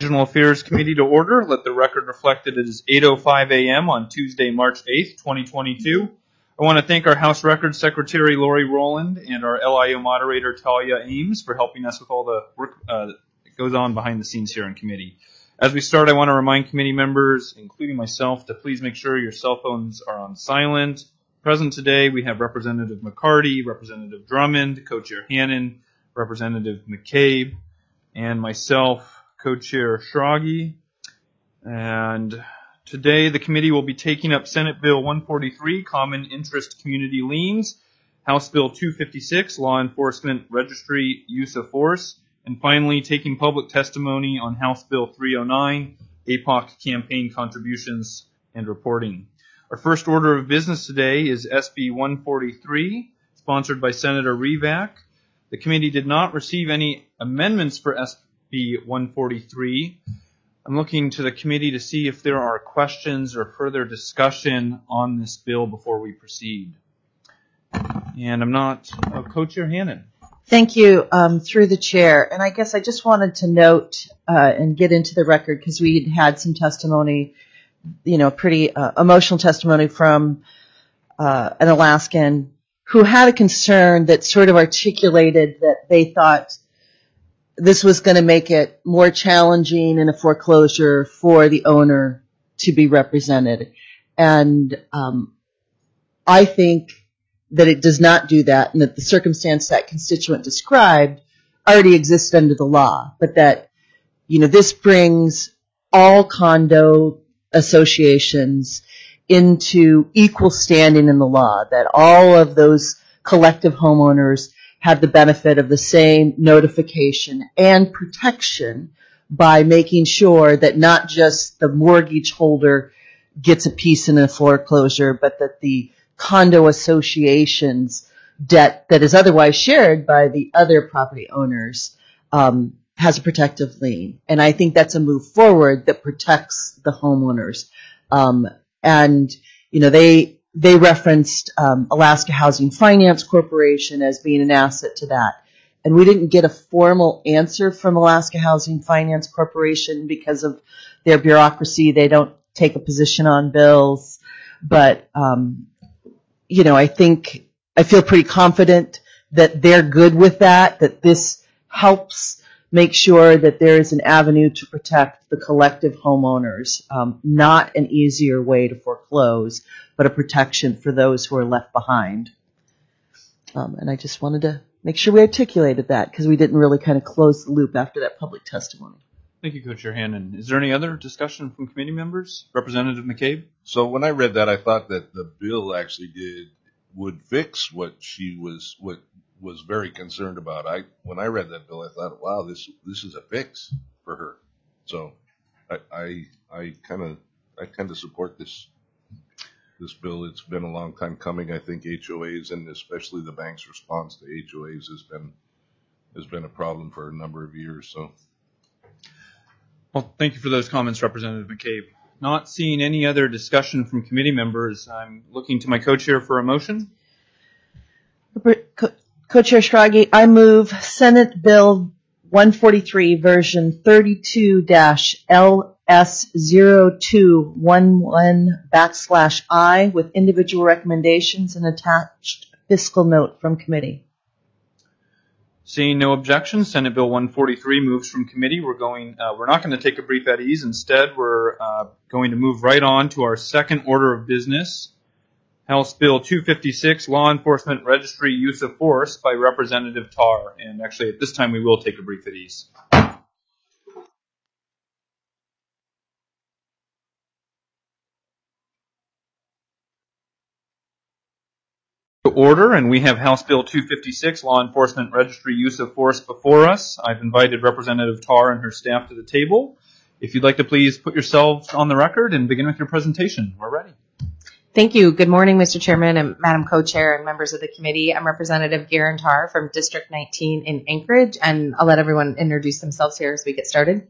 Regional Affairs Committee to order. Let the record reflect that it is 8:05 a.m. on Tuesday, March 8th, 2022. I want to thank our House Records Secretary, Lori Rowland, and our LIO moderator, Talia Ames, for helping us with all the work that goes on behind the scenes here in committee. As we start, I want to remind committee members, including myself, to please make sure your cell phones are on silent. Present today, we have Representative McCarty, Representative Drummond, Co-Chair Hannan, Representative McCabe, and myself, Co-Chair Schrage. And today the committee will be taking up Senate Bill 143, Common Interest Community Liens, House Bill 256, Law Enforcement Registry Use of Force, and finally taking public testimony on House Bill 309, APOC Campaign Contributions and Reporting. Our first order of business today is SB 143, sponsored by Senator Revak. The committee did not receive any amendments for SB 143. I'm looking to the committee to see if there are questions or further discussion on this bill before we proceed. And I'm not, Co-Chair Hannan. Thank you, through the chair. And I guess I just wanted to note and get into the record because we had some testimony, pretty emotional testimony from an Alaskan who had a concern that sort of articulated that they thought this was going to make it more challenging in a foreclosure for the owner to be represented. And I think that it does not do that, and that the circumstance that constituent described already exists under the law, but that, this brings all condo associations into equal standing in the law, that all of those collective homeowners have the benefit of the same notification and protection by making sure that not just the mortgage holder gets a piece in a foreclosure, but that the condo association's debt that is otherwise shared by the other property owners has a protective lien. And I think that's a move forward that protects the homeowners. They referenced Alaska Housing Finance Corporation as being an asset to that. And we didn't get a formal answer from Alaska Housing Finance Corporation because of their bureaucracy. They don't take a position on bills. But, I feel pretty confident that they're good with that this helps make sure that there is an avenue to protect the collective homeowners, not an easier way to foreclose, but a protection for those who are left behind. And I just wanted to make sure we articulated that because we didn't really kind of close the loop after that public testimony. Thank you, Co-Chair Hannan. Is there any other discussion from committee members? Representative McCabe? So when I read that, I thought that the bill actually would fix what was very concerned about. When I read that bill, I thought, wow, this is a fix for her. So I kind of support this bill. It's been a long time coming. I think HOAs and especially the bank's response to HOAs has been a problem for a number of years. So. Well, thank you for those comments, Representative McCabe. Not seeing any other discussion from committee members, I'm looking to my co-chair for a motion. Co-Chair Schrage, I move Senate Bill 143, version 32-LS0211/I with individual recommendations and attached fiscal note from committee. Seeing no objections, Senate Bill 143 moves from committee. We're not going to take a brief at ease. Instead, we're going to move right on to our second order of business, House Bill 256, Law Enforcement Registry Use of Force by Representative Tarr. And actually, at this time, we will take a brief at ease. Order, and we have House Bill 256, Law Enforcement Registry Use of Force, before us. I've invited Representative Tarr and her staff to the table. If you'd like to please put yourselves on the record and begin with your presentation. We're ready. Thank you. Good morning, Mr. Chairman and Madam Co-Chair and members of the committee. I'm Representative Garen Tarr from District 19 in Anchorage, and I'll let everyone introduce themselves here as we get started.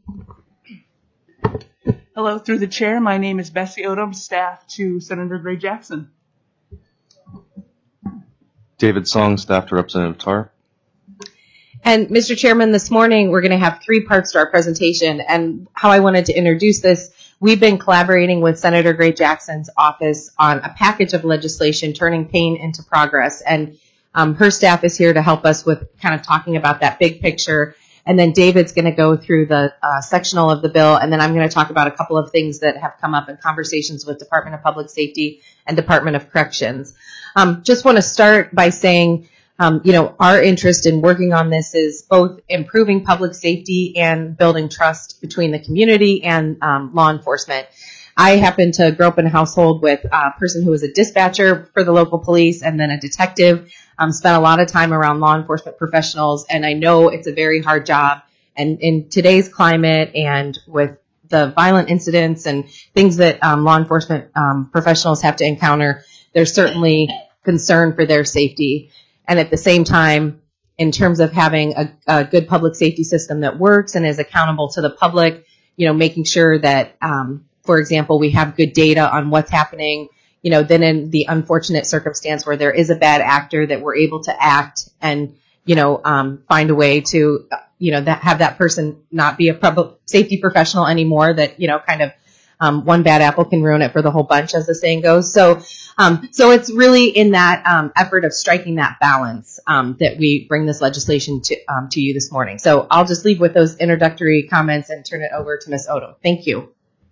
Hello, through the chair. My name is Bessie Odom, staff to Senator Gray Jackson. David Song, staff to Representative Tarr. And Mr. Chairman, this morning we're going to have 3 parts to our presentation, and how I wanted to introduce this, we've been collaborating with Senator Gray Jackson's office on a package of legislation turning pain into progress, and her staff is here to help us with kind of talking about that big picture. And then David's going to go through the sectional of the bill, and then I'm going to talk about a couple of things that have come up in conversations with Department of Public Safety and Department of Corrections. Just want to start by saying, our interest in working on this is both improving public safety and building trust between the community and law enforcement. I happen to grow up in a household with a person who was a dispatcher for the local police and then a detective. Spent a lot of time around law enforcement professionals, and I know it's a very hard job. And in today's climate and with the violent incidents and things that law enforcement professionals have to encounter, there's certainly concern for their safety. And at the same time, in terms of having a good public safety system that works and is accountable to the public, making sure that, for example, we have good data on what's happening, then in the unfortunate circumstance where there is a bad actor, that we're able to act and, find a way to, have that person not be a public safety professional anymore, that, one bad apple can ruin it for the whole bunch, as the saying goes. So it's really in that effort of striking that balance that we bring this legislation to you this morning. So I'll just leave with those introductory comments and turn it over to Ms. Odom. Thank you.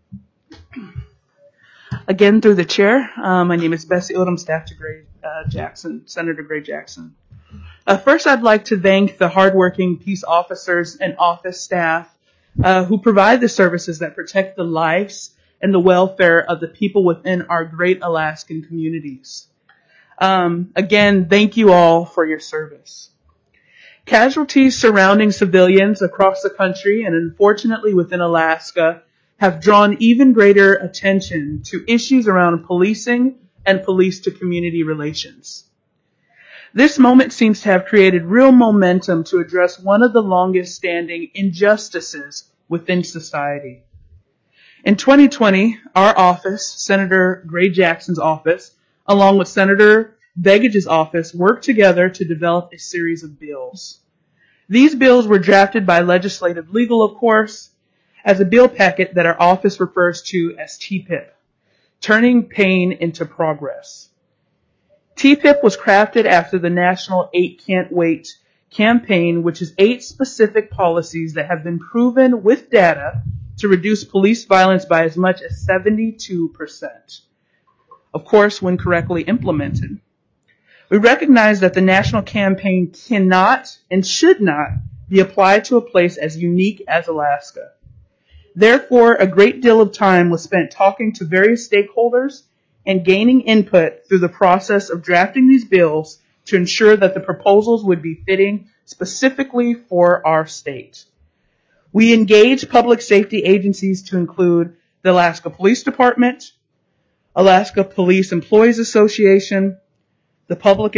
Again, through the chair, my name is Bessie Odom, staff to Gray Jackson, Senator Gray Jackson. First, I'd like to thank the hardworking peace officers and office staff who provide the services that protect the lives and the welfare of the people within our great Alaskan communities. Again, thank you all for your service. Casualties surrounding civilians across the country, and unfortunately within Alaska, have drawn even greater attention to issues around policing and police-to-community relations. This moment seems to have created real momentum to address one of the longest-standing injustices within society. In 2020, our office, Senator Gray Jackson's office, along with Senator Begich's office, worked together to develop a series of bills. These bills were drafted by Legislative Legal, of course, as a bill packet that our office refers to as TPIP, Turning Pain into Progress. TPIP was crafted after the National 8 Can't Wait campaign, which is 8 specific policies that have been proven with data to reduce police violence by as much as 72%. Of course, when correctly implemented. We recognize that the national campaign cannot and should not be applied to a place as unique as Alaska. Therefore, a great deal of time was spent talking to various stakeholders and gaining input through the process of drafting these bills to ensure that the proposals would be fitting specifically for our state. We engaged public safety agencies to include the Alaska Police Department, Alaska Police Employees Association, the Public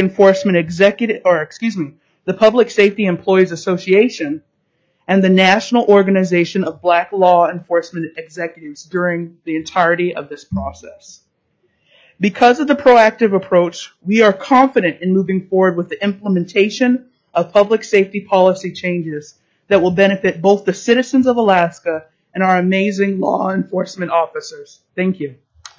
Safety Employees Association, and the National Organization of Black Law Enforcement Executives during the entirety of this process. Because of the proactive approach, we are confident in moving forward with the implementation of public safety policy changes that will benefit both the citizens of Alaska and our amazing law enforcement officers. Thank you.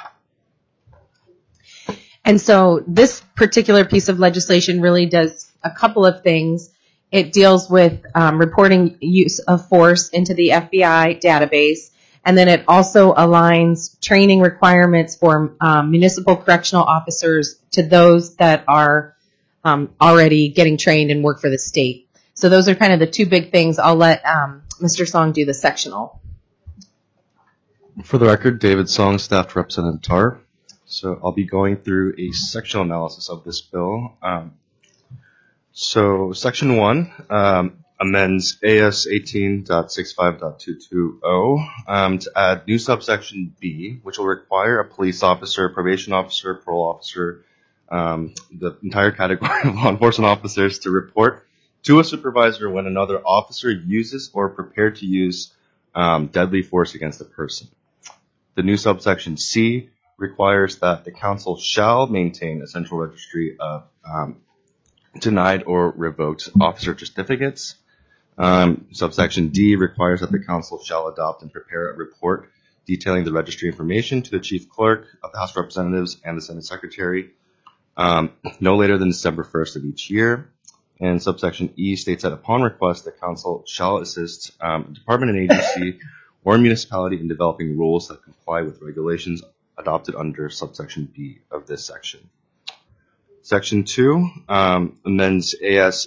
And so this particular piece of legislation really does a couple of things. It deals with reporting use of force into the FBI database, and then it also aligns training requirements for municipal correctional officers to those that are already getting trained and work for the state. So those are kind of the 2 big things. I'll let Mr. Song do the sectional. For the record, David Song, Staff to Representative Tar. So I'll be going through a sectional analysis of this bill. So Section 1 amends AS 18.65.220 to add new subsection B, which will require a police officer, probation officer, parole officer, the entire category of law enforcement officers to report to a supervisor when another officer uses or prepared to use deadly force against a person. The new subsection C requires that the council shall maintain a central registry of denied or revoked officer certificates. Subsection D requires that the council shall adopt and prepare a report detailing the registry information to the chief clerk of the House of Representatives and the Senate Secretary no later than December 1st of each year. And subsection E states that upon request, the council shall assist a department and agency or municipality in developing rules that comply with regulations adopted under subsection B of this section. Section 2 amends AS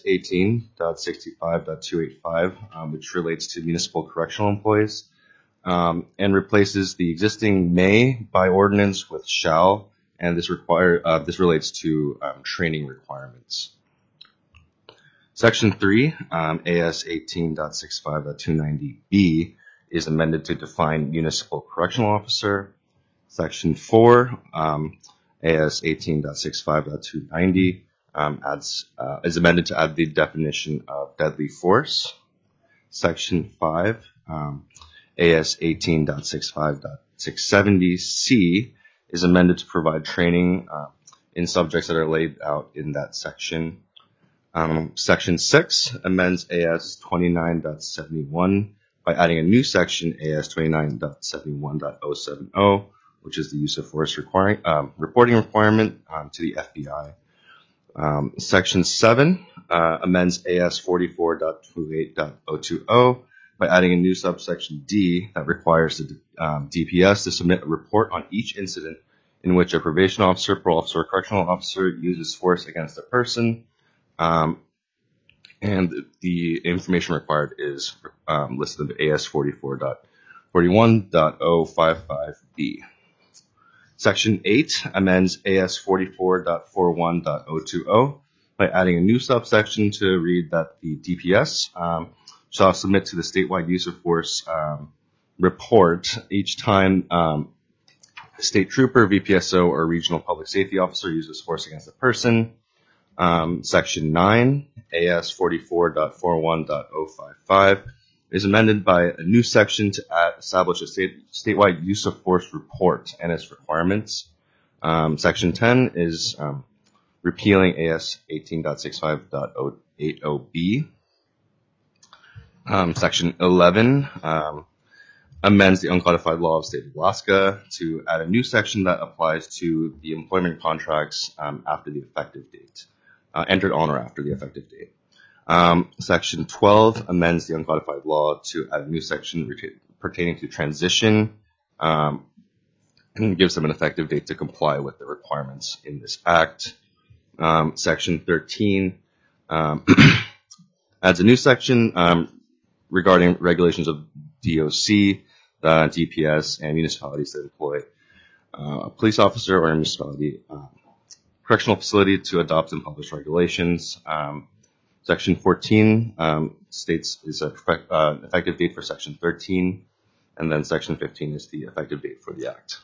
18.65.285, which relates to municipal correctional employees, and replaces the existing may by ordinance with shall, and this relates to training requirements. Section 3, AS 18.65.290B, is amended to define municipal correctional officer. Section 4, AS 18.65.290 is amended to add the definition of deadly force. Section 5, AS 18.65.670C is amended to provide training in subjects that are laid out in that section. Section 6 amends AS 29.71 by adding a new section, AS 29.71.070, which is the use of force reporting requirement to the FBI. Section 7 amends AS 44.28.020 by adding a new subsection D that requires the DPS to submit a report on each incident in which a probation officer, parole officer, or correctional officer uses force against a person. And the information required is listed in AS 44.41.055B. Section 8 amends AS 44.41.020 by adding a new subsection to read that the DPS shall submit to the statewide use of force report each time a state trooper, VPSO, or regional public safety officer uses force against a person. Section 9, AS 44.41.055, is amended by a new section to establish a statewide use of force report and its requirements. Section 10 is repealing AS 18.65.80B. Section 11 amends the uncodified law of the state of Alaska to add a new section that applies to the employment contracts after the effective date. Entered on or after the effective date. Section 12 amends the uncodified law to add a new section pertaining to transition and gives them an effective date to comply with the requirements in this act. Section 13 adds a new section regarding regulations of DOC, DPS, and municipalities that employ a police officer or a municipality correctional facility to adopt and publish regulations. Section 14 states is an effective date for Section 13, and then Section 15 is the effective date for the Act.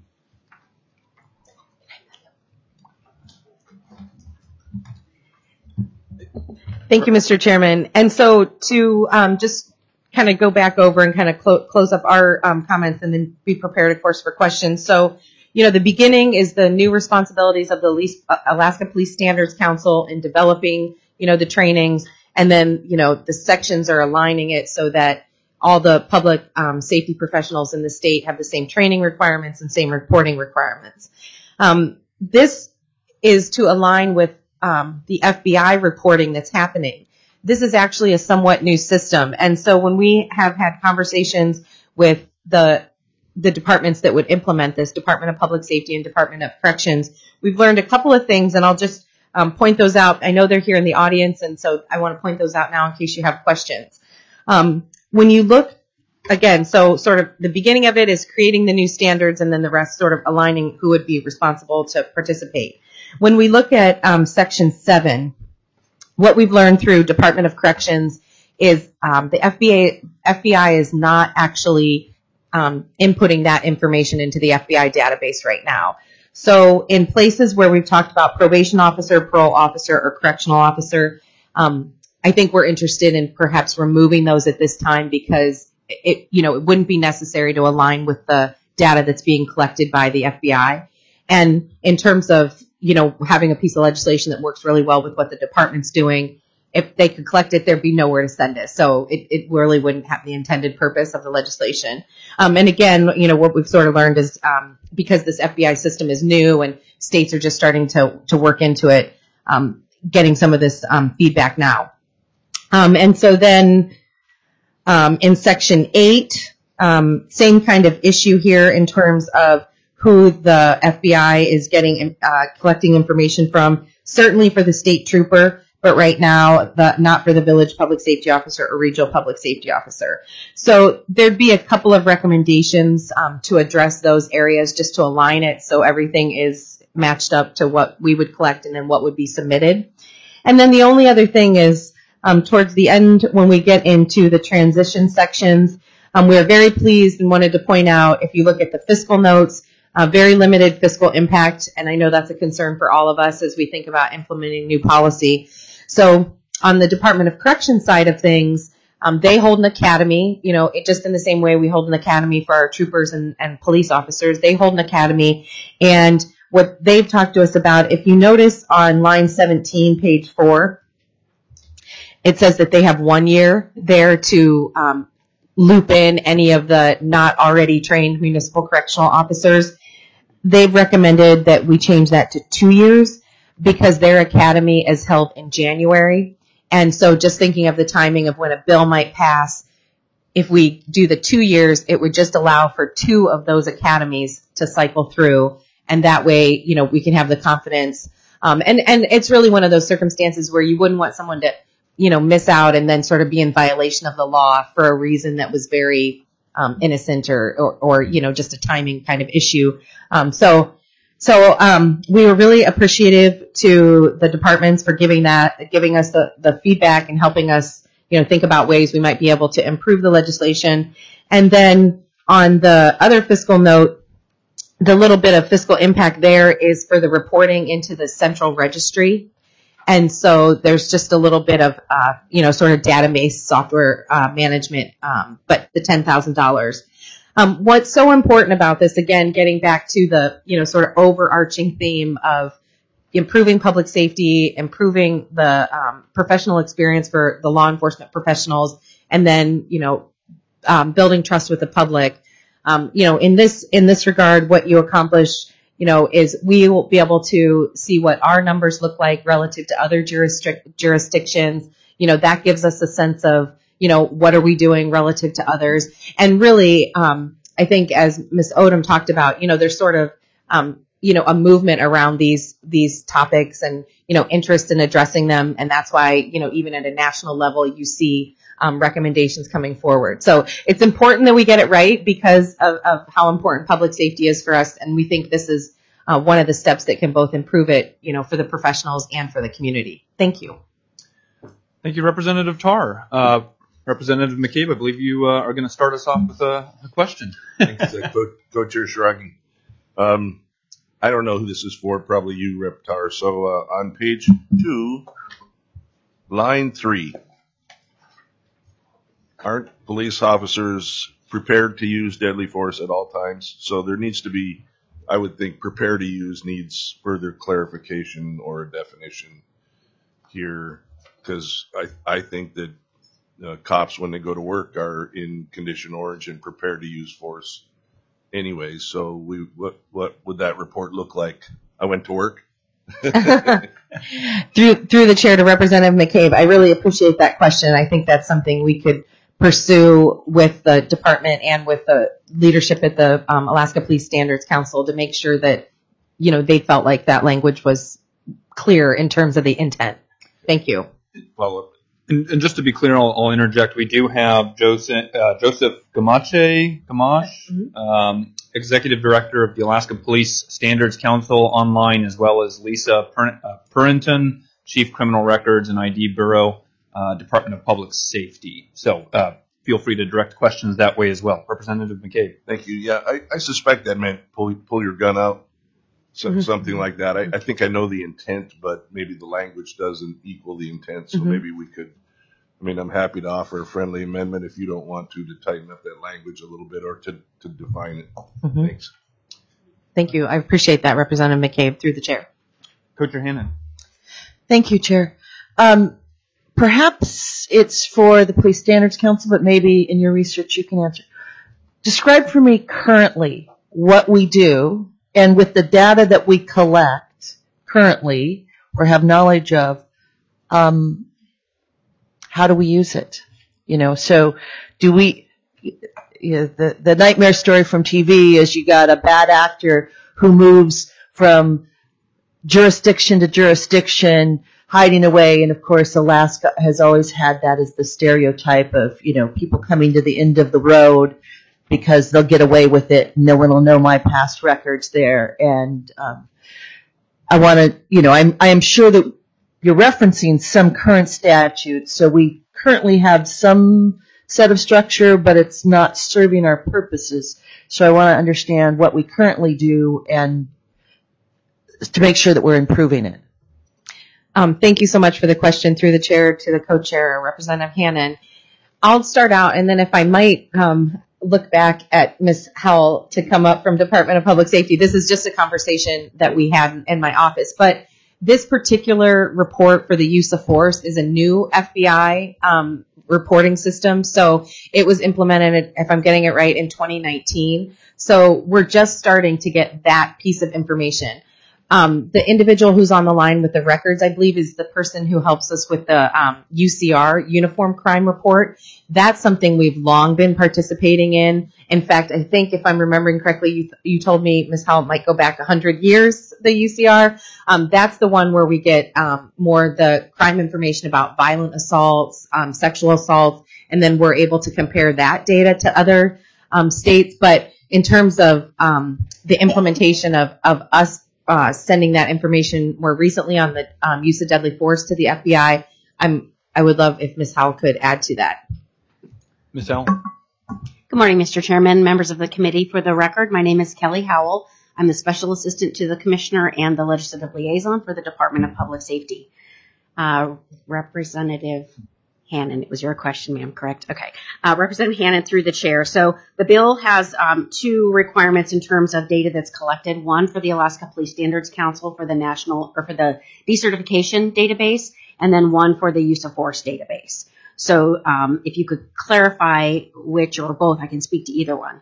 Thank you, Mr. Chairman. And so to just kind of go back over and kind of close up our comments and then be prepared, of course, for questions. So, the beginning is the new responsibilities of the Alaska Police Standards Council in developing, the trainings. And then, the sections are aligning it so that all the public safety professionals in the state have the same training requirements and same reporting requirements. This is to align with the FBI reporting that's happening. This is actually a somewhat new system. And so when we have had conversations with the departments that would implement this, Department of Public Safety and Department of Corrections, we've learned a couple of things, and I'll just point those out. I know they're here in the audience, and so I want to point those out now in case you have questions. When you look, again, so sort of the beginning of it is creating the new standards, and then the rest sort of aligning who would be responsible to participate. When we look at Section 7, what we've learned through Department of Corrections is the FBI is not actually inputting that information into the FBI database right now. So in places where we've talked about probation officer, parole officer, or correctional officer, I think we're interested in perhaps removing those at this time because it wouldn't be necessary to align with the data that's being collected by the FBI. And in terms of, having a piece of legislation that works really well with what the department's doing, if they could collect it, there'd be nowhere to send it. So it really wouldn't have the intended purpose of the legislation. And again, what we've sort of learned is because this FBI system is new and states are just starting to work into it, getting some of this feedback now. And so then in Section 8, same kind of issue here in terms of who the FBI is getting collecting information from, certainly for the state trooper, but right now, not for the village public safety officer or regional public safety officer. So there'd be a couple of recommendations to address those areas just to align it so everything is matched up to what we would collect and then what would be submitted. And then the only other thing is towards the end when we get into the transition sections, we are very pleased and wanted to point out, if you look at the fiscal notes, very limited fiscal impact, and I know that's a concern for all of us as we think about implementing new policy. So on the Department of Corrections side of things, they hold an academy, just in the same way we hold an academy for our troopers and police officers. They hold an academy, and what they've talked to us about, if you notice on line 17, page 4, it says that they have 1 year there to loop in any of the not already trained municipal correctional officers. They've recommended that we change that to 2 years because their academy is held in January. And so just thinking of the timing of when a bill might pass, if we do the 2 years, it would just allow for 2 of those academies to cycle through. And that way, we can have the confidence. And it's really one of those circumstances where you wouldn't want someone to, miss out and then sort of be in violation of the law for a reason that was very innocent or just a timing kind of issue. So we were really appreciative to the departments for giving us the feedback and helping us, think about ways we might be able to improve the legislation. And then on the other fiscal note, the little bit of fiscal impact there is for the reporting into the central registry. And so there's just a little bit of, sort of database software management, but the $10,000. What's so important about this, again, getting back to the, sort of overarching theme of improving public safety, improving the professional experience for the law enforcement professionals, and then, building trust with the public. In this regard, what you accomplish, is we will be able to see what our numbers look like relative to other jurisdictions. That gives us a sense of, what are we doing relative to others? And really, I think as Ms. Odom talked about, there's sort of, a movement around these topics and, interest in addressing them. And that's why, even at a national level, you see recommendations coming forward. So it's important that we get it right because of how important public safety is for us. And we think this is one of the steps that can both improve it, for the professionals and for the community. Thank you. Thank you, Representative Tarr. Representative McCabe, I believe you are going to start us off with a question. Thanks, Co-Chair Schragi. I don't know who this is for, probably you, Rep. Tarr. So on page 2, line 3, aren't police officers prepared to use deadly force at all times? So there needs to be, I would think, prepared to use needs further clarification or a definition here, because I think that cops, when they go to work, are in condition orange and prepared to use force anyway. So what would that report look like? I went to work. Through the chair to Representative McCabe, I really appreciate that question. I think that's something we could pursue with the department and with the leadership at the Alaska Police Standards Council to make sure that, they felt like that language was clear in terms of the intent. Thank you. Follow up. And just to be clear, I'll interject. We do have Joseph Gamache, Executive Director of the Alaska Police Standards Council online, as well as Lisa Purinton, Chief Criminal Records and ID Bureau, Department of Public Safety. So feel free to direct questions that way as well. Representative McCabe. Thank you. Yeah, I suspect that meant pull your gun out, something like that. I think I know the intent, but maybe the language doesn't equal the intent. So maybe we could, I'm happy to offer a friendly amendment if you don't want to tighten up that language a little bit or to define it. Thanks. Thank you. I appreciate that, Representative McCabe, through the chair. Co-Chair Hannan. Thank you, Chair. perhaps it's for the Police Standards Council, but maybe in your research you can answer. Describe for me currently what we do, and with the data that we collect currently or have knowledge of, how do we use it? So do we, the nightmare story from TV is you got a bad actor who moves from jurisdiction to jurisdiction, hiding away, and of course Alaska has always had that as the stereotype of, people coming to the end of the road because they'll get away with it. No one will know my past records there. And I want to, I am sure that you're referencing some current statutes, so we currently have some set of structure, but it's not serving our purposes. So I want to understand what we currently do and to make sure that we're improving it. Thank you so much for the question, through the chair to the co-chair, Representative Hannon. I'll start out, and then if I might look back at Ms. Howell to come up from Department of Public Safety. This is just a conversation that we had in my office, but this particular report for the use of force is a new FBI reporting system. So it was implemented, if I'm getting it right, in 2019. So we're just starting to get that piece of information. The individual who's on the line with the records, I believe, is the person who helps us with the UCR, Uniform Crime Report. That's something we've long been participating in. In fact, I think if I'm remembering correctly, you told me, Ms. Howell, it might go back 100 years, the UCR. That's the one where we get more the crime information about violent assaults, sexual assaults, and then we're able to compare that data to other states. But in terms of the implementation of us sending that information more recently on the use of deadly force to the FBI, I would love if Ms. Howell could add to that. Ms. Howell. Good morning, Mr. Chairman, members of the committee. For the record, my name is Kelly Howell. I'm the Special Assistant to the Commissioner and the Legislative Liaison for the Department of Public Safety. Representative Hannon, it was your question, ma'am, correct? Okay. Representative Hannon, through the chair. So the bill has two requirements in terms of data that's collected. One for the Alaska Police Standards Council for the national, or for the decertification database, and then one for the use of force database. So if you could clarify which or both, I can speak to either one.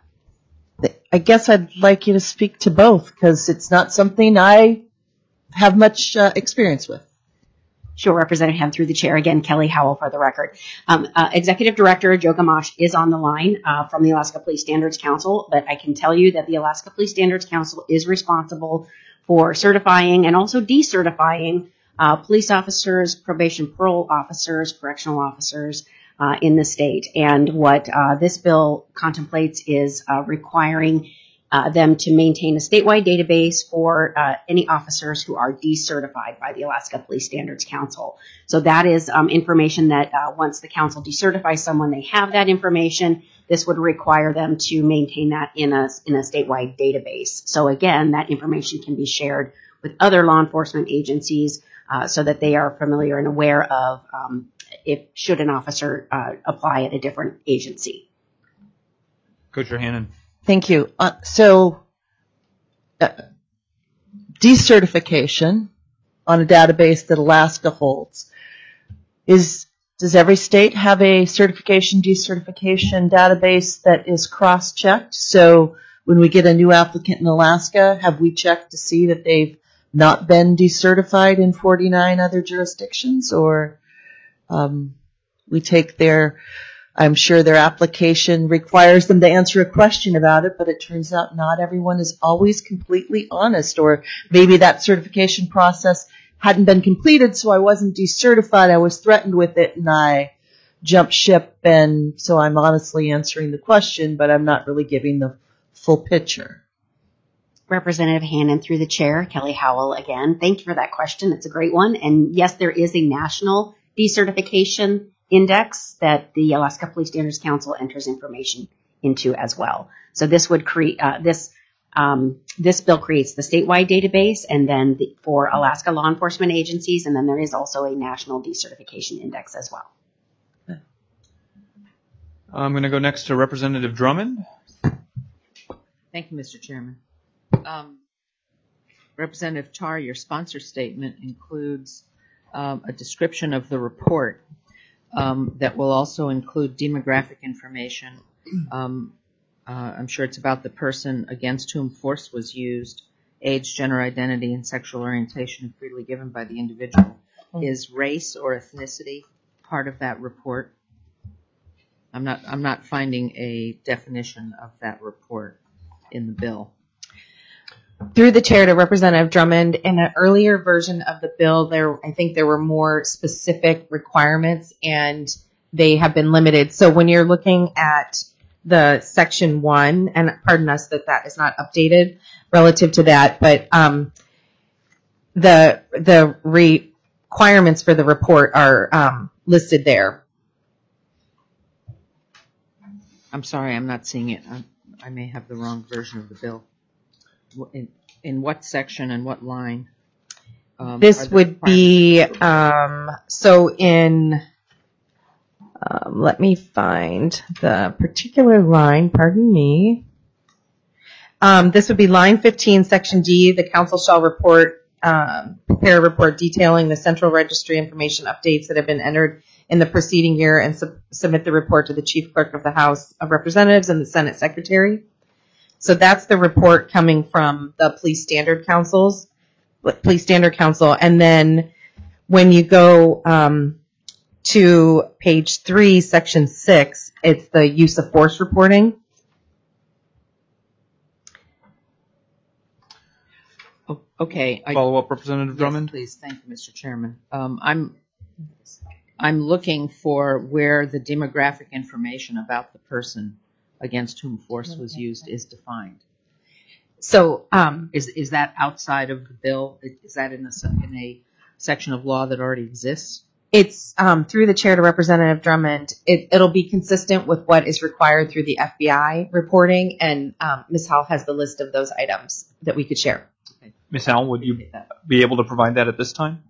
I guess I'd like you to speak to both because it's not something I have much experience with. Sure, Representative Hannon, through the chair. Again, Kelly Howell for the record. Executive Director Joe Gamache is on the line from the Alaska Police Standards Council, but I can tell you that the Alaska Police Standards Council is responsible for certifying and also decertifying police officers, probation parole officers, correctional officers in the state. And what this bill contemplates is requiring them to maintain a statewide database for any officers who are decertified by the Alaska Police Standards Council. So that is information that once the council decertifies someone, they have that information. This would require them to maintain that in a statewide database. So again, that information can be shared with other law enforcement agencies so that they are familiar and aware of if should an officer apply at a different agency. Coach Hannon. Thank you. So decertification on a database that Alaska holds does every state have a certification decertification database that is cross-checked? So when we get a new applicant in Alaska, have we checked to see that they've not been decertified in 49 other jurisdictions, or we take I'm sure their application requires them to answer a question about it, but it turns out not everyone is always completely honest, or maybe that certification process hadn't been completed, so I wasn't decertified, I was threatened with it, and I jumped ship, and so I'm honestly answering the question, but I'm not really giving the full picture. Representative Hannon, through the chair, Kelly Howell again. Thank you for that question. It's a great one. And yes, there is a national decertification index that the Alaska Police Standards Council enters information into as well. So this would create this bill creates the statewide database, and then for Alaska law enforcement agencies, and then there is also a national decertification index as well. I'm going to go next to Representative Drummond. Thank you, Mr. Chairman. Representative Tarr, your sponsor statement includes a description of the report. that will also include demographic information. I'm sure it's about the person against whom force was used, age, gender identity, and sexual orientation freely given by the individual. Is race or ethnicity part of that report? I'm not finding a definition of that report in the bill. Through the chair to Representative Drummond, in an earlier version of the bill, I think there were more specific requirements, and they have been limited. So when you're looking at the section 1, and pardon us that is not updated relative to that, but the requirements for the report are listed there. I'm sorry, I'm not seeing it. I may have the wrong version of the bill. In what section and what line? This would be, so in, let me find the particular line, pardon me. This would be line 15, section D. The council shall prepare a report detailing the central registry information updates that have been entered in the preceding year and submit the report to the chief clerk of the House of Representatives and the Senate secretary. So that's the report coming from the Police Standard Council. And then when you go to page 3, section 6, it's the use of force reporting. Okay. Follow up, Representative Drummond? Yes, please. Thank you, Mr. Chairman. I'm looking for where the demographic information about the person against whom force was used is defined. So Is that outside of the bill? Is that in a section of law that already exists? it's through the chair to Representative Drummond. It'll be consistent with what is required through the FBI reporting, and Ms. Howell has the list of those items that we could share. Ms. Howell, would you be able to provide that at this time?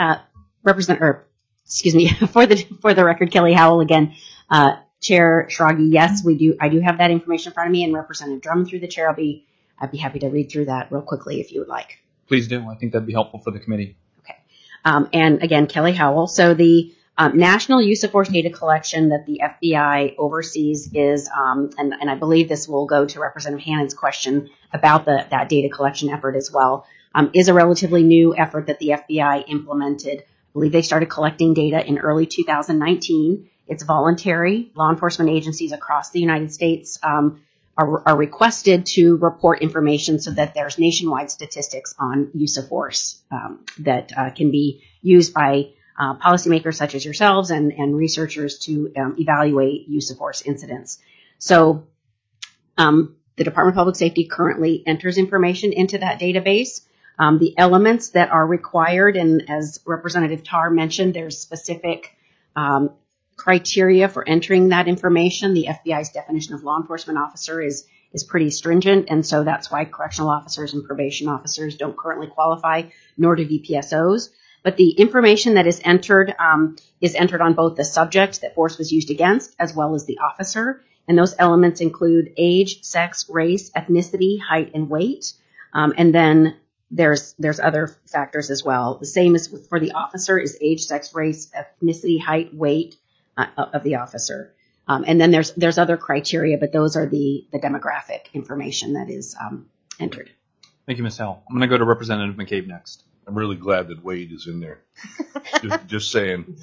Excuse me, for the record, Kelly Howell again. Chair Schrage, yes, I do have that information in front of me, and Representative Drummond through the chair. I'd be happy to read through that real quickly if you would like. Please do. I think that'd be helpful for the committee. Okay. And again, Kelly Howell. So the national use of force data collection that the FBI oversees is, and I believe this will go to Representative Hannon's question about that data collection effort as well, is a relatively new effort that the FBI implemented. I believe they started collecting data in early 2019. It's voluntary. Law enforcement agencies across the United States are requested to report information so that there's nationwide statistics on use of force that can be used by policymakers such as yourselves and researchers to evaluate use of force incidents. So the Department of Public Safety currently enters information into that database. The elements that are required, and as Representative Tarr mentioned, there's specific criteria for entering that information. The FBI's definition of law enforcement officer is pretty stringent, and so that's why correctional officers and probation officers don't currently qualify, nor do VPSOs. But the information that is entered on both the subject that force was used against as well as the officer, and those elements include age, sex, race, ethnicity, height, and weight, and then there's other factors as well. The same as for the officer is age, sex, race, ethnicity, height, weight of the officer. And then there's other criteria, but those are the demographic information that is entered. Thank you, Ms. Howell. I'm going to go to Representative McCabe next. I'm really glad that Wade is in there. just saying.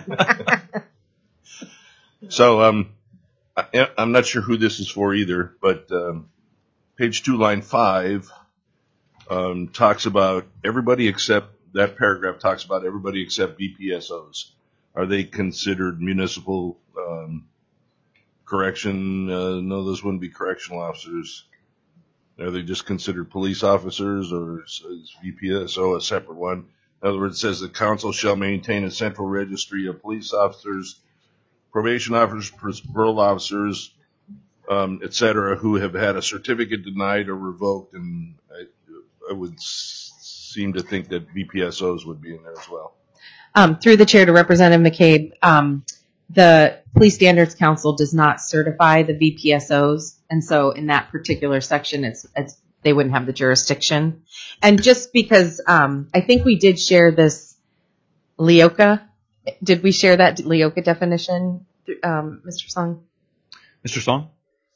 So I'm not sure who this is for either, but page 2, line 5 talks about everybody except, that paragraph talks about everybody except VPSOs. Are they considered municipal correction? No, those wouldn't be correctional officers. Are they just considered police officers, or is VPSO a separate one? In other words, it says the council shall maintain a central registry of police officers, probation officers, parole officers, et cetera, who have had a certificate denied or revoked, and I would seem to think that VPSOs would be in there as well. Through the chair to Representative McCabe, the Police Standards Council does not certify the VPSOs, and so in that particular section, they wouldn't have the jurisdiction. And just because I think we did share this LEOCA Did we share that Leoka definition, Mr. Song? Mr. Song?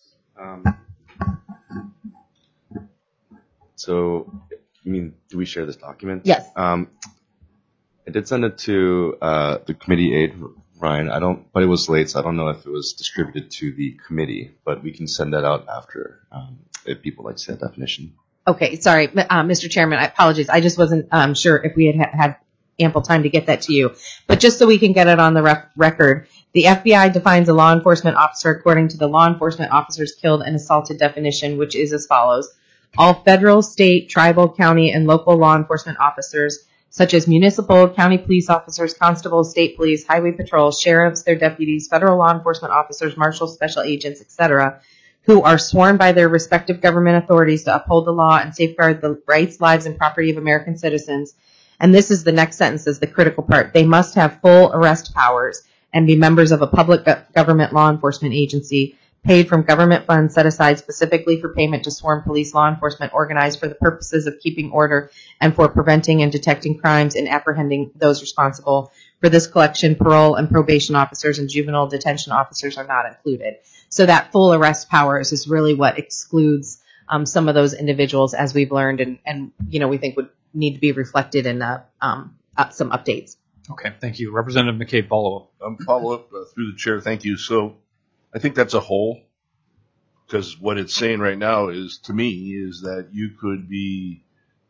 So, you mean, do we share this document? Yes. I did send it to the committee aide, Ryan. But it was late, so I don't know if it was distributed to the committee. But we can send that out after if people like to see that definition. Okay, sorry, Mr. Chairman, I apologize. I just wasn't sure if we had ample time to get that to you. But just so we can get it on the record, the FBI defines a law enforcement officer according to the law enforcement officers killed and assaulted definition, which is as follows. All federal, state, tribal, county, and local law enforcement officers, such as municipal, county police officers, constables, state police, highway patrol, sheriffs, their deputies, federal law enforcement officers, marshals, special agents, etc., who are sworn by their respective government authorities to uphold the law and safeguard the rights, lives, and property of American citizens. And this is the next sentence, is the critical part. They must have full arrest powers and be members of a public government law enforcement agency paid from government funds set aside specifically for payment to sworn police law enforcement organized for the purposes of keeping order and for preventing and detecting crimes and apprehending those responsible. For this collection, parole and probation officers and juvenile detention officers are not included. So that full arrest powers is really what excludes some of those individuals, as we've learned, and we think would need to be reflected in some updates. Okay, thank you. Representative McCabe, follow-up. Follow-up through the chair. Thank you. So I think that's a whole, because what it's saying right now is, to me, is that you could be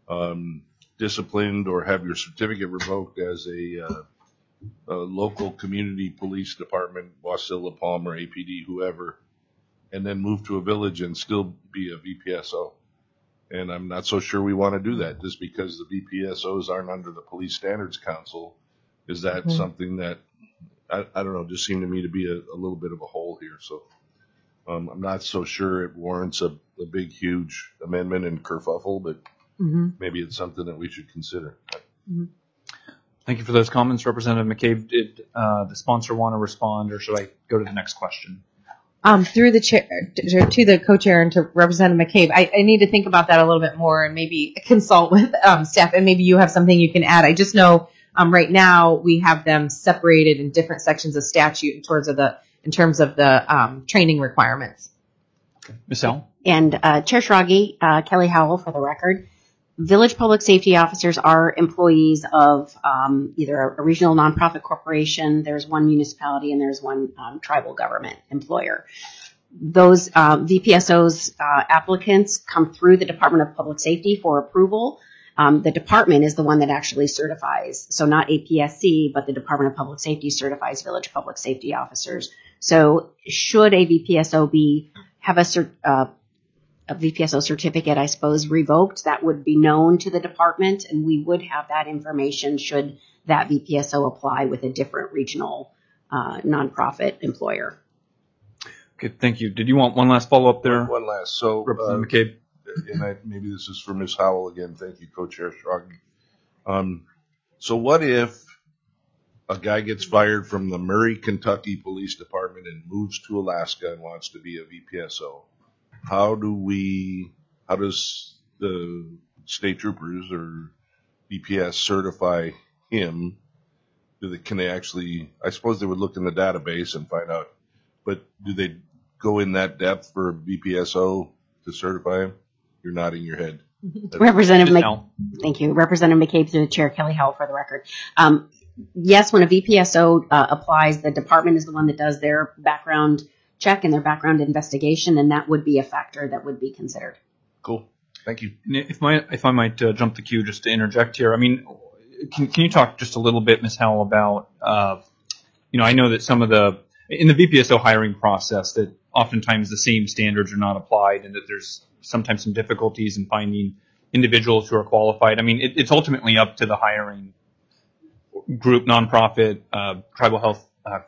disciplined or have your certificate revoked as a local community police department, Wasilla, Palmer, APD, whoever, and then move to a village and still be a VPSO. And I'm not so sure we want to do that just because the VPSOs aren't under the Police Standards Council. Is that something that, I don't know, just seemed to me to be a little bit of a hole here. So I'm not so sure it warrants a big, huge amendment and kerfuffle, but maybe it's something that we should consider. Thank you for those comments. Representative McCabe, did the sponsor want to respond, or should I go to the next question? Through the chair, to the co-chair and to Representative McCabe, I need to think about that a little bit more and maybe consult with staff, and maybe you have something you can add. I just know right now we have them separated in different sections of statute in terms of the training requirements. Okay. Ms. Howell? And Chair Schrage, Kelly Howell for the record. Village public safety officers are employees of either a regional nonprofit corporation, there's one municipality, and there's one tribal government employer. Those VPSOs applicants come through the Department of Public Safety for approval. The department is the one that actually certifies, so not APSC, but the Department of Public Safety certifies village public safety officers. So should a VPSO have a VPSO certificate, I suppose, revoked, that would be known to the department, and we would have that information should that VPSO apply with a different regional nonprofit employer. Okay, thank you. Did you want one last follow-up there? One last. So, Representative McCabe? And maybe this is for Ms. Howell again. Thank you, Co-Chair Schrage. So what if a guy gets fired from the Murray, Kentucky Police Department and moves to Alaska and wants to be a VPSO? How does the state troopers or DPS certify him? Can they actually, I suppose they would look in the database and find out, but do they go in that depth for a VPSO to certify him? You're nodding your head. Representative thank you. Representative McCabe through the chair, Kelly Howell for the record. Yes, when a VPSO applies, the department is the one that does their background check and their background investigation, and that would be a factor that would be considered. Cool. Thank you. If I might jump the queue just to interject here, I mean, can you talk just a little bit, Ms. Howell, about, I know that in the VPSO hiring process that oftentimes the same standards are not applied and that there's sometimes some difficulties in finding individuals who are qualified. I mean, it's ultimately up to the hiring group, nonprofit, tribal health.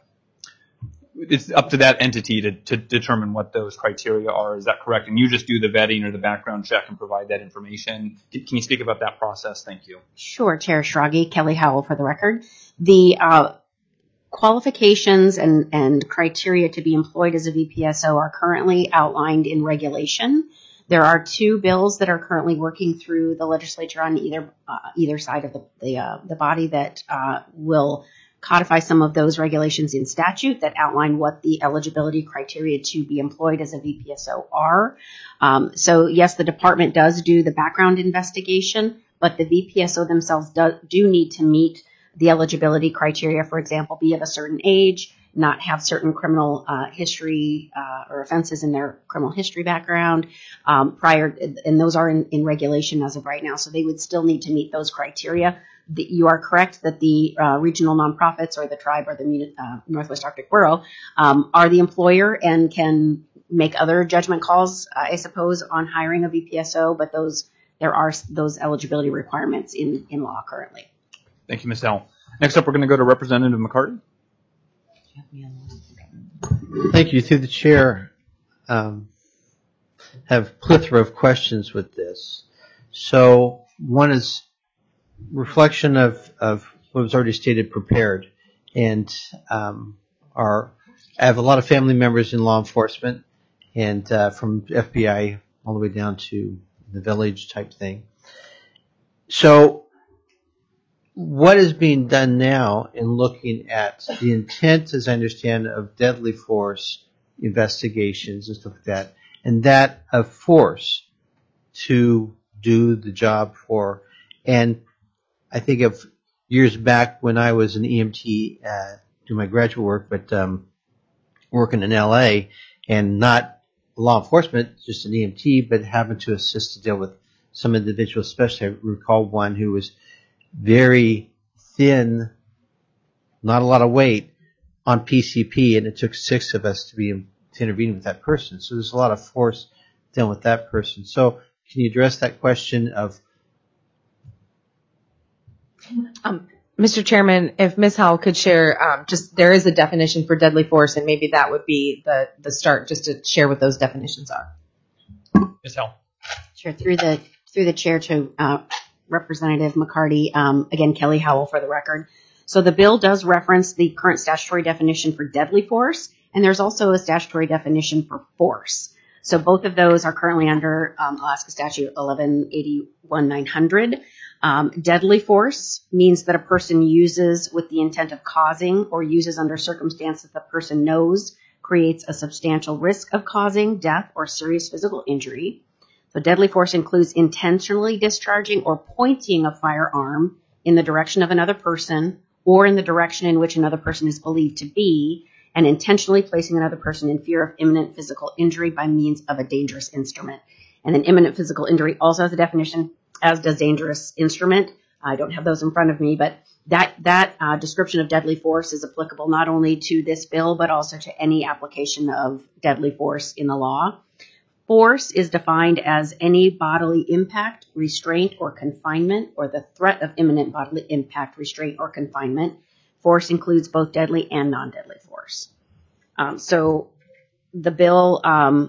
It's up to that entity to determine what those criteria are. Is that correct? And you just do the vetting or the background check and provide that information. Can you speak about that process? Thank you. Sure, Chair Schrage, Kelly Howell for the record. The qualifications and criteria to be employed as a VPSO are currently outlined in regulation. There are two bills that are currently working through the legislature on either side of the body that will codify some of those regulations in statute that outline what the eligibility criteria to be employed as a VPSO are. So yes, the department does do the background investigation, but the VPSO themselves do need to meet the eligibility criteria, for example, be of a certain age, not have certain criminal history or offenses in their criminal history background prior, and those are in regulation as of right now, so they would still need to meet those criteria. You are correct that the regional nonprofits or the tribe or the Northwest Arctic Borough are the employer and can make other judgment calls, I suppose, on hiring a VPSO, but there are those eligibility requirements in law currently. Thank you, Ms. Howell. Next up, we're going to go to Representative McCarty. Thank you. Through the chair, have a plethora of questions with this. So one is reflection of what was already stated, prepared, and I have a lot of family members in law enforcement, and from FBI all the way down to the village type thing. So what is being done now in looking at the intent, as I understand, of deadly force investigations and stuff like that, and that of force to do the job for, and I think of years back when I was an EMT doing my graduate work, but working in LA and not law enforcement, just an EMT, but having to assist to deal with some individuals, especially I recall one who was very thin, not a lot of weight on PCP, and it took 6 of us to intervene with that person. So there's a lot of force dealing with that person. So can you address that question of? Mr. Chairman, if Ms. Howell could share, there is a definition for deadly force, and maybe that would be the start, just to share what those definitions are. Ms. Howell. Sure. Through the chair to Representative McCarty, again, Kelly Howell for the record. So the bill does reference the current statutory definition for deadly force, and there's also a statutory definition for force. So both of those are currently under Alaska Statute 1181-900. Deadly force means that a person uses with the intent of causing or uses under circumstances the person knows creates a substantial risk of causing death or serious physical injury. So deadly force includes intentionally discharging or pointing a firearm in the direction of another person or in the direction in which another person is believed to be, and intentionally placing another person in fear of imminent physical injury by means of a dangerous instrument. And then imminent physical injury also has a definition, as does dangerous instrument. I don't have those in front of me, but that description of deadly force is applicable not only to this bill, but also to any application of deadly force in the law. Force is defined as any bodily impact, restraint, or confinement, or the threat of imminent bodily impact, restraint, or confinement. Force includes both deadly and non-deadly force. So the bill on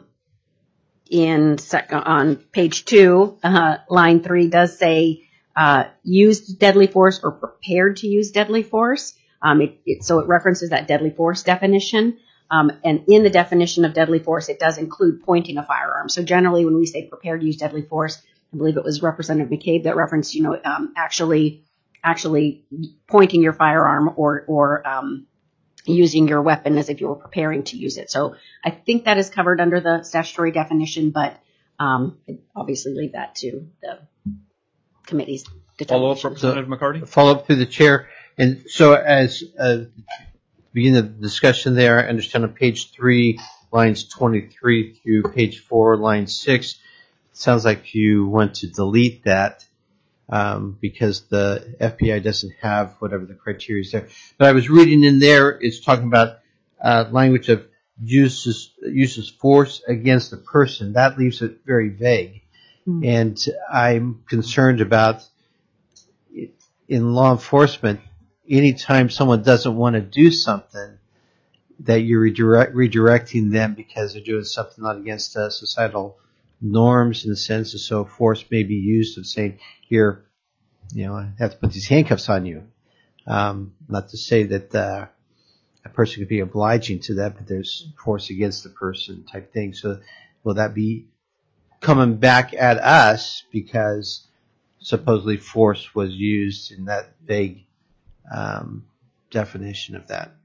page 2, line 3 does say used deadly force or prepared to use deadly force. So it references that deadly force definition. And in the definition of deadly force, it does include pointing a firearm. So generally, when we say prepared to use deadly force, I believe it was Representative McCabe that referenced, actually pointing your firearm or using your weapon as if you were preparing to use it. So I think that is covered under the statutory definition, but I'd obviously leave that to the committee's determination. Follow up, Representative McCarty? Follow up through the chair. And so as begin the discussion there, I understand on page 3, lines 23 through page 4, line 6, it sounds like you want to delete that because the FBI doesn't have whatever the criteria is there. But I was reading in there, it's talking about language of uses force against a person. That leaves it very vague. Mm-hmm. And I'm concerned about, in law enforcement, anytime someone doesn't want to do something, that you're redirecting them because they're doing something not against societal norms in the sense of so force may be used of saying, here, I have to put these handcuffs on you. Not to say that a person could be obliging to that, but there's force against the person type thing. So will that be coming back at us because supposedly force was used in that vague definition of that.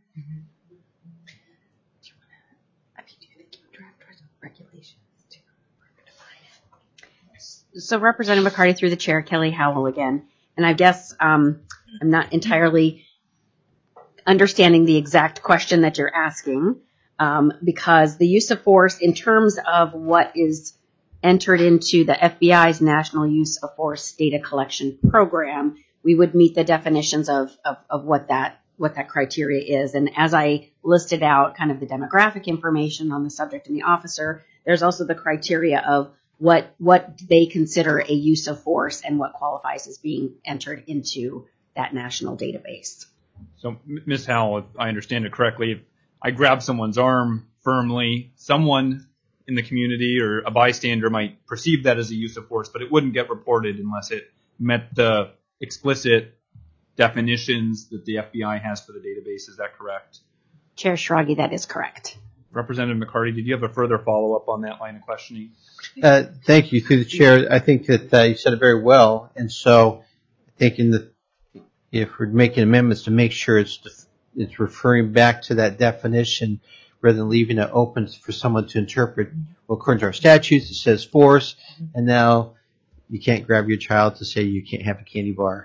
So Representative McCarty, through the chair, Kelly Howell again. And I guess I'm not entirely understanding the exact question that you're asking, because the use of force in terms of what is entered into the FBI's National Use of Force Data Collection Program, we would meet the definitions of what that criteria is. And as I listed out kind of the demographic information on the subject and the officer, there's also the criteria of what they consider a use of force and what qualifies as being entered into that national database. So, Ms. Howell, if I understand it correctly, if I grab someone's arm firmly, someone in the community or a bystander might perceive that as a use of force, but it wouldn't get reported unless it met the explicit definitions that the FBI has for the database. Is that correct? Chair Schrage, that is correct. Representative McCarty, did you have a further follow-up on that line of questioning? Thank you. Through the chair, I think that you said it very well. And so I think if we're making amendments to make sure it's referring back to that definition rather than leaving it open for someone to interpret, well, according to our statutes, it says force, and now you can't grab your child to say you can't have a candy bar.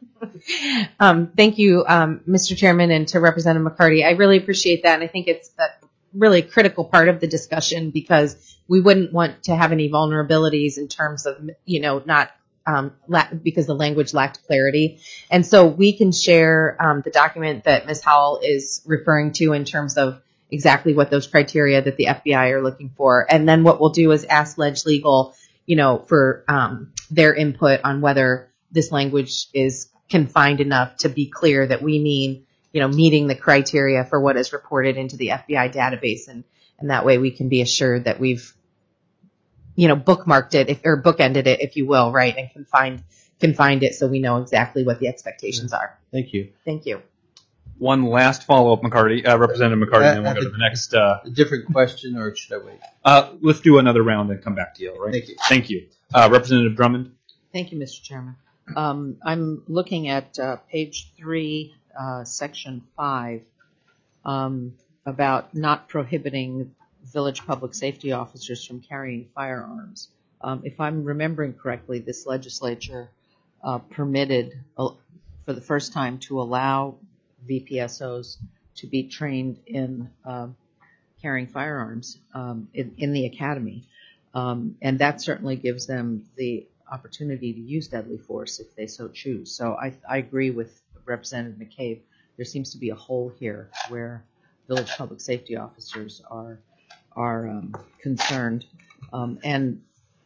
Thank you, Mr. Chairman, and to Representative McCarty. I really appreciate that, and I think it's a really critical part of the discussion because we wouldn't want to have any vulnerabilities in terms of, not because the language lacked clarity. And so we can share the document that Ms. Howell is referring to in terms of exactly what those criteria that the FBI are looking for. And then what we'll do is ask Ledge Legal, for their input on whether this language is confined enough to be clear that we mean, meeting the criteria for what is reported into the FBI database. And that way we can be assured that we've, bookmarked it or bookended it, if you will, right, and confined it so we know exactly what the expectations are. Thank you. Thank you. One last follow-up, Representative McCarty, and then we'll go to the next. A different question, or should I wait? Let's do another round and come back to you, all right? Thank you. Thank you. Representative Drummond. Thank you, Mr. Chairman. I'm looking at page 3, section 5, about not prohibiting village public safety officers from carrying firearms. If I'm remembering correctly, this legislature permitted, for the first time, to allow VPSOs to be trained in carrying firearms in the academy. And that certainly gives them the opportunity to use deadly force if they so choose. So I agree with Representative McCabe. There seems to be a hole here where village public safety officers are concerned. And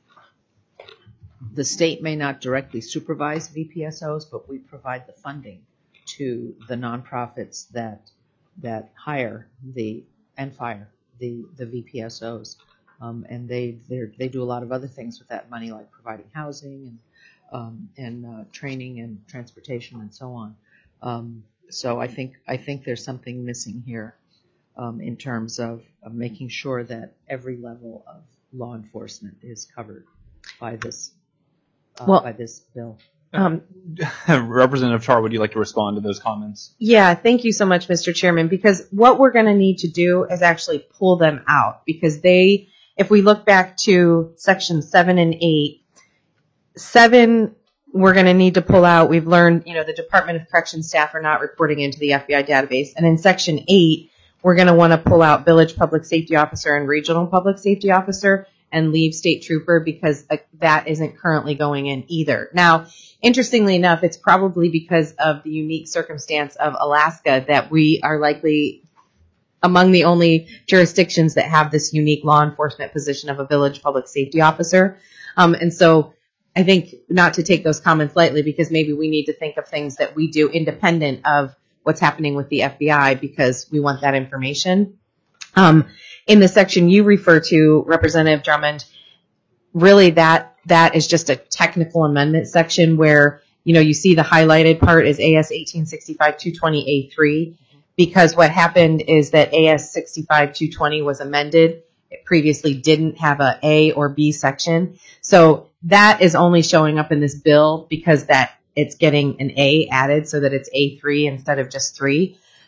the state may not directly supervise VPSOs, but we provide the funding to the nonprofits that hire and fire the VPSOs. And they do a lot of other things with that money, like providing housing and training and transportation and so on. So I think there's something missing here in terms of making sure that every level of law enforcement is covered by this bill. Representative Char, would you like to respond to those comments? Yeah, thank you so much, Mr. Chairman, because what we're going to need to do is actually pull them out, because if we look back to section 7 and 8, 7 we're going to need to pull out. We've learned, the Department of Corrections staff are not reporting into the FBI database. And in section 8, we're going to want to pull out village public safety officer and regional public safety officer and leave state trooper, because that isn't currently going in either. Now, interestingly enough, it's probably because of the unique circumstance of Alaska that we are likely among the only jurisdictions that have this unique law enforcement position of a village public safety officer. And so I think not to take those comments lightly, because maybe we need to think of things that we do independent of what's happening with the FBI, because we want that information. In the section you refer to, Representative Drummond, really that is just a technical amendment section where, you see the highlighted part is AS 1865-220A3, because what happened is that AS 65-220 was amended. It previously didn't have a A or B section. So that is only showing up in this bill because that it's getting an A added so that it's A3 instead of just 3.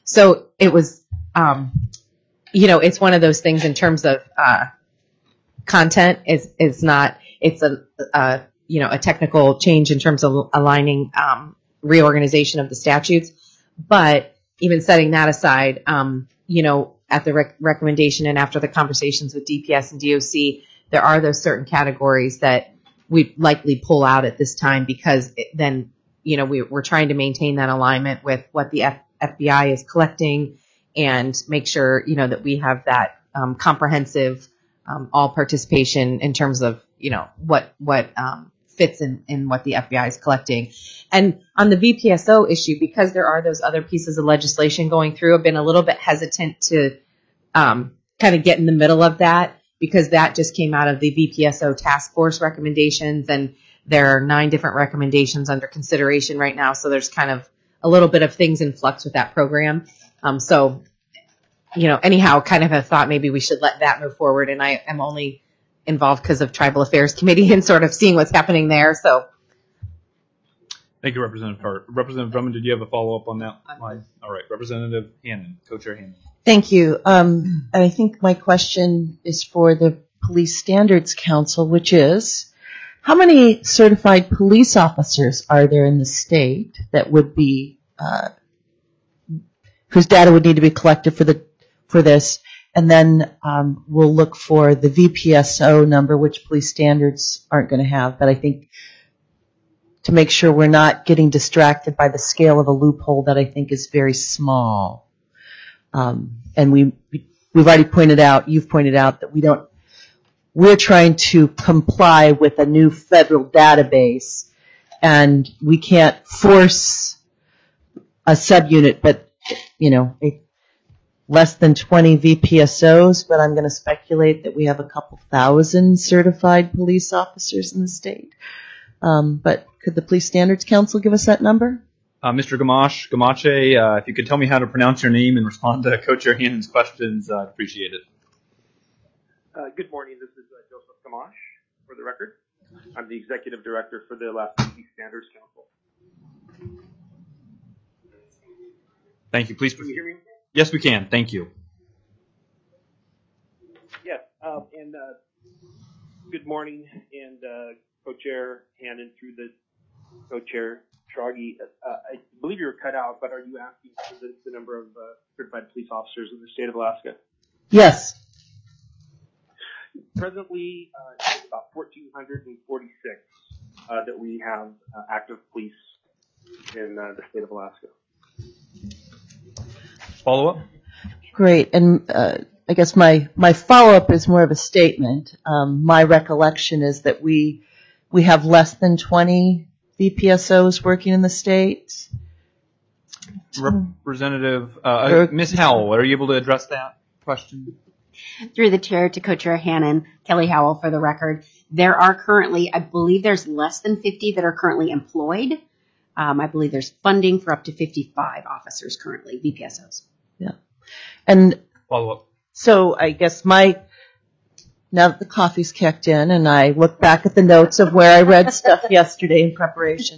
So it was, it's one of those things in terms of content is not, it's a technical change in terms of aligning reorganization of the statutes. But even setting that aside, at the recommendation and after the conversations with DPS and DOC, there are those certain categories that we likely pull out at this time because then, we're trying to maintain that alignment with what the FBI is collecting and make sure, that we have that comprehensive all participation in terms of, what fits in what the FBI is collecting. And on the VPSO issue, because there are those other pieces of legislation going through, I've been a little bit hesitant to kind of get in the middle of that because that just came out of the VPSO task force recommendations, and there are 9 different recommendations under consideration right now. So there's kind of a little bit of things in flux with that program. Anyhow, kind of have thought maybe we should let that move forward. And I am only involved because of Tribal Affairs Committee and sort of seeing what's happening there. So. Thank you, Representative Hart. Representative Drummond, did you have a follow-up on that? All right. Representative Hannon, Co-Chair Hannon. Thank you. I think my question is for the Police Standards Council, which is, how many certified police officers are there in the state that would be, whose data would need to be collected for this? And then we'll look for the VPSO number, which police standards aren't going to have. But I think to make sure we're not getting distracted by the scale of a loophole that I think is very small. And we've already pointed out, you've pointed out that we're trying to comply with a new federal database, and we can't force a subunit, but, less than 20 VPSOs, but I'm going to speculate that we have a couple thousand certified police officers in the state. But could the Police Standards Council give us that number? Mr. Gamache, if you could tell me how to pronounce your name and respond to Co-Chair Hannon's questions, I'd appreciate it. Good morning. This is Joseph Gamache, for the record. I'm the Executive Director for the Alaska Police Standards Council. Thank you. Please. Can you hear me? Yes, we can. Thank you. Yes, and good morning, and Co-Chair Hannon through the Co-Chair Troggy. I believe you were cut out, but are you asking for the number of certified police officers in the state of Alaska? Yes. Presently, it's about 1,446 that we have active police in the state of Alaska. Follow-up? Great. And I guess my follow-up is more of a statement. My recollection is that we have less than 20 VPSOs working in the state. Representative Ms. Howell, are you able to address that question? Through the chair to Co-Chair Hannon, Kelly Howell for the record. There are currently, I believe there's less than 50 that are currently employed. I believe there's funding for up to 55 officers currently, VPSOs. Yeah. And follow-up. So I guess now that the coffee's kicked in and I look back at the notes of where I read stuff yesterday in preparation,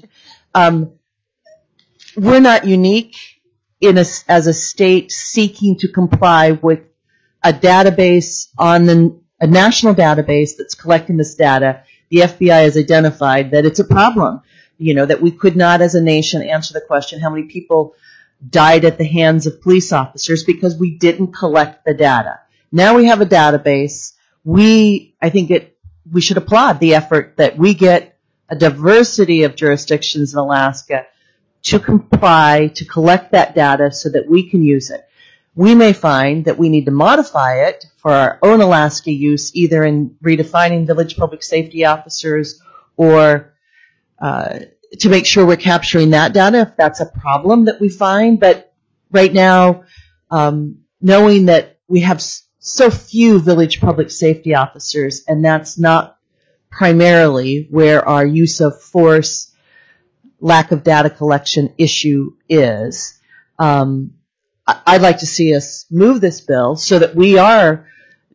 we're not unique as a state seeking to comply with a database a national database that's collecting this data. The FBI has identified that it's a problem, that we could not as a nation answer the question how many people died at the hands of police officers because we didn't collect the data. Now we have a database. I think we should applaud the effort that we get a diversity of jurisdictions in Alaska to comply, to collect that data so that we can use it. We may find that we need to modify it for our own Alaska use, either in redefining village public safety officers or to make sure we're capturing that data if that's a problem that we find. But right now, knowing that we have so few village public safety officers, and that's not primarily where our use of force, lack of data collection issue is, I'd like to see us move this bill so that we are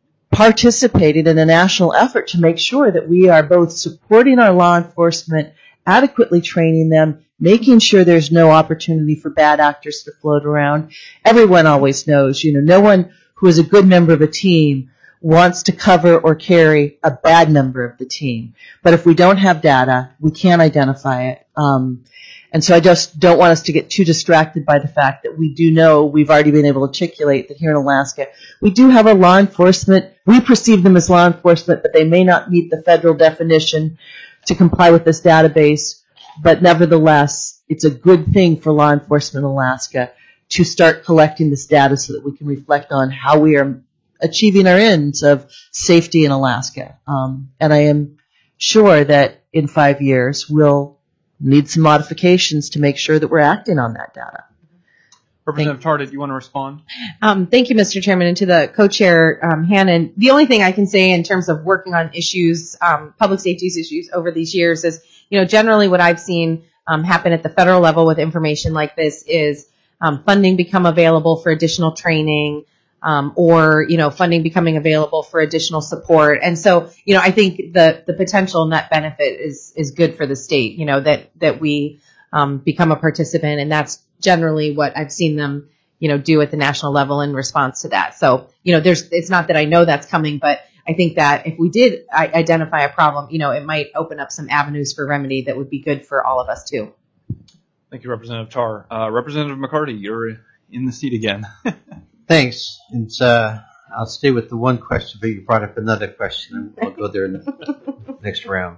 participating in a national effort to make sure that we are both supporting our law enforcement adequately training them, making sure there's no opportunity for bad actors to float around. Everyone always knows, no one who is a good member of a team wants to cover or carry a bad member of the team. But if we don't have data, we can't identify it. And so I just don't want us to get too distracted by the fact that we do know, we've already been able to articulate that here in Alaska, we do have a law enforcement. We perceive them as law enforcement, but they may not meet the federal definition to comply with this database. But nevertheless, it's a good thing for law enforcement in Alaska to start collecting this data so that we can reflect on how we are achieving our ends of safety in Alaska. And I am sure that in 5 years we'll need some modifications to make sure that we're acting on that data. Representative Tarr, did you want to respond? Thank you, Mr. Chairman, and to the co-chair, Hannon. The only thing I can say in terms of working on issues, public safety issues over these years is, generally what I've seen happen at the federal level with information like this is funding become available for additional training, or funding becoming available for additional support. And so, I think the potential net benefit is good for the state, that we become a participant, and that's generally what I've seen them, do at the national level in response to that. So, it's not that I know that's coming, but I think that if we did identify a problem, it might open up some avenues for remedy that would be good for all of us too. Thank you, Representative Tarr. Representative McCarty, you're in the seat again. Thanks. And I'll stay with the one question, but you brought up another question, and we'll go there in the next round.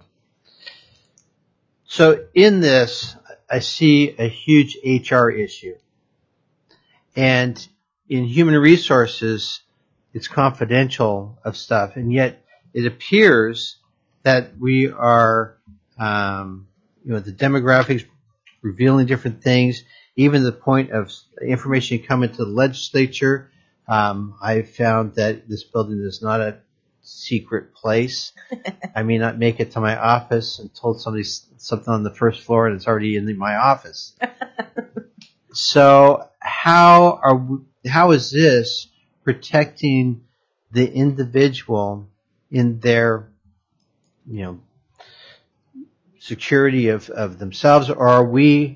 So in this, I see a huge HR issue. And in human resources, it's confidential of stuff, and yet it appears that we are, the demographics revealing different things, even the point of information coming to the legislature. I found that this building is not a secret place. I may not make it to my office and told somebody something on the first floor and it's already in my office. So how is this protecting the individual in their, security of themselves, or are we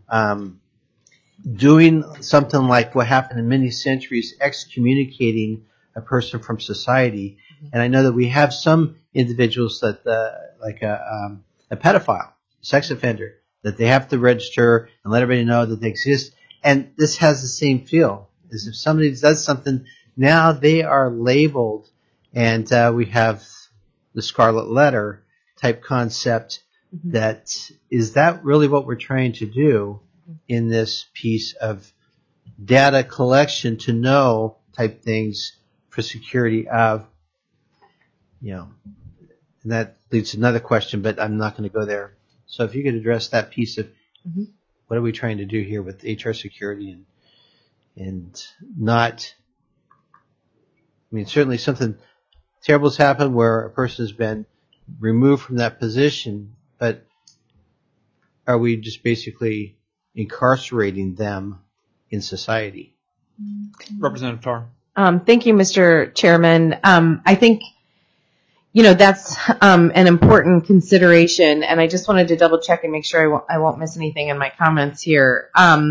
doing something like what happened in many centuries, excommunicating a person from society? And I know that we have some individuals that, like a pedophile, sex offender, that they have to register and let everybody know that they exist. And this has the same feel, as if somebody does something, now they are labeled, and we have the scarlet letter type concept. That is that really what we're trying to do in this piece of data collection to know type things for security of, and that leads to another question, but I'm not going to go there. So if you could address that piece of what are we trying to do here with HR security and not, certainly something terrible has happened where a person has been removed from that position, but are we just basically incarcerating them in society? Representative Tarr. Thank you, Mr. Chairman. I think, that's an important consideration, and I just wanted to double check and make sure I won't miss anything in my comments here.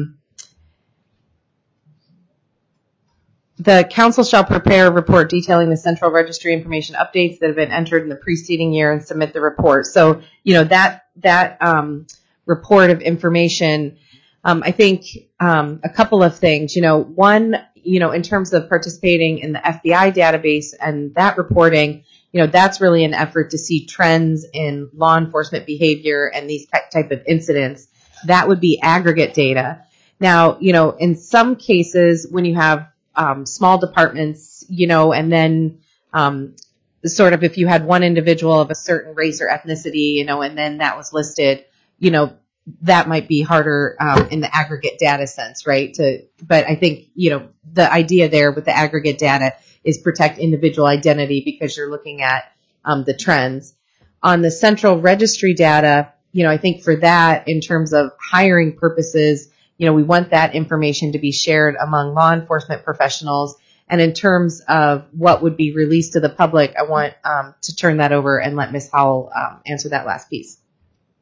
The council shall prepare a report detailing the central registry information updates that have been entered in the preceding year and submit the report. So, that report of information, I think a couple of things. One, in terms of participating in the FBI database and that reporting, that's really an effort to see trends in law enforcement behavior and these type of incidents. That would be aggregate data. Now, in some cases, when you have small departments, and then sort of if you had one individual of a certain race or ethnicity, and then that was listed, that might be harder in the aggregate data sense, right? But I think, the idea there with the aggregate data is protect individual identity because you're looking at the trends. On the central registry data, I think for that, in terms of hiring purposes, we want that information to be shared among law enforcement professionals. And in terms of what would be released to the public, I want to turn that over and let Ms. Howell answer that last piece.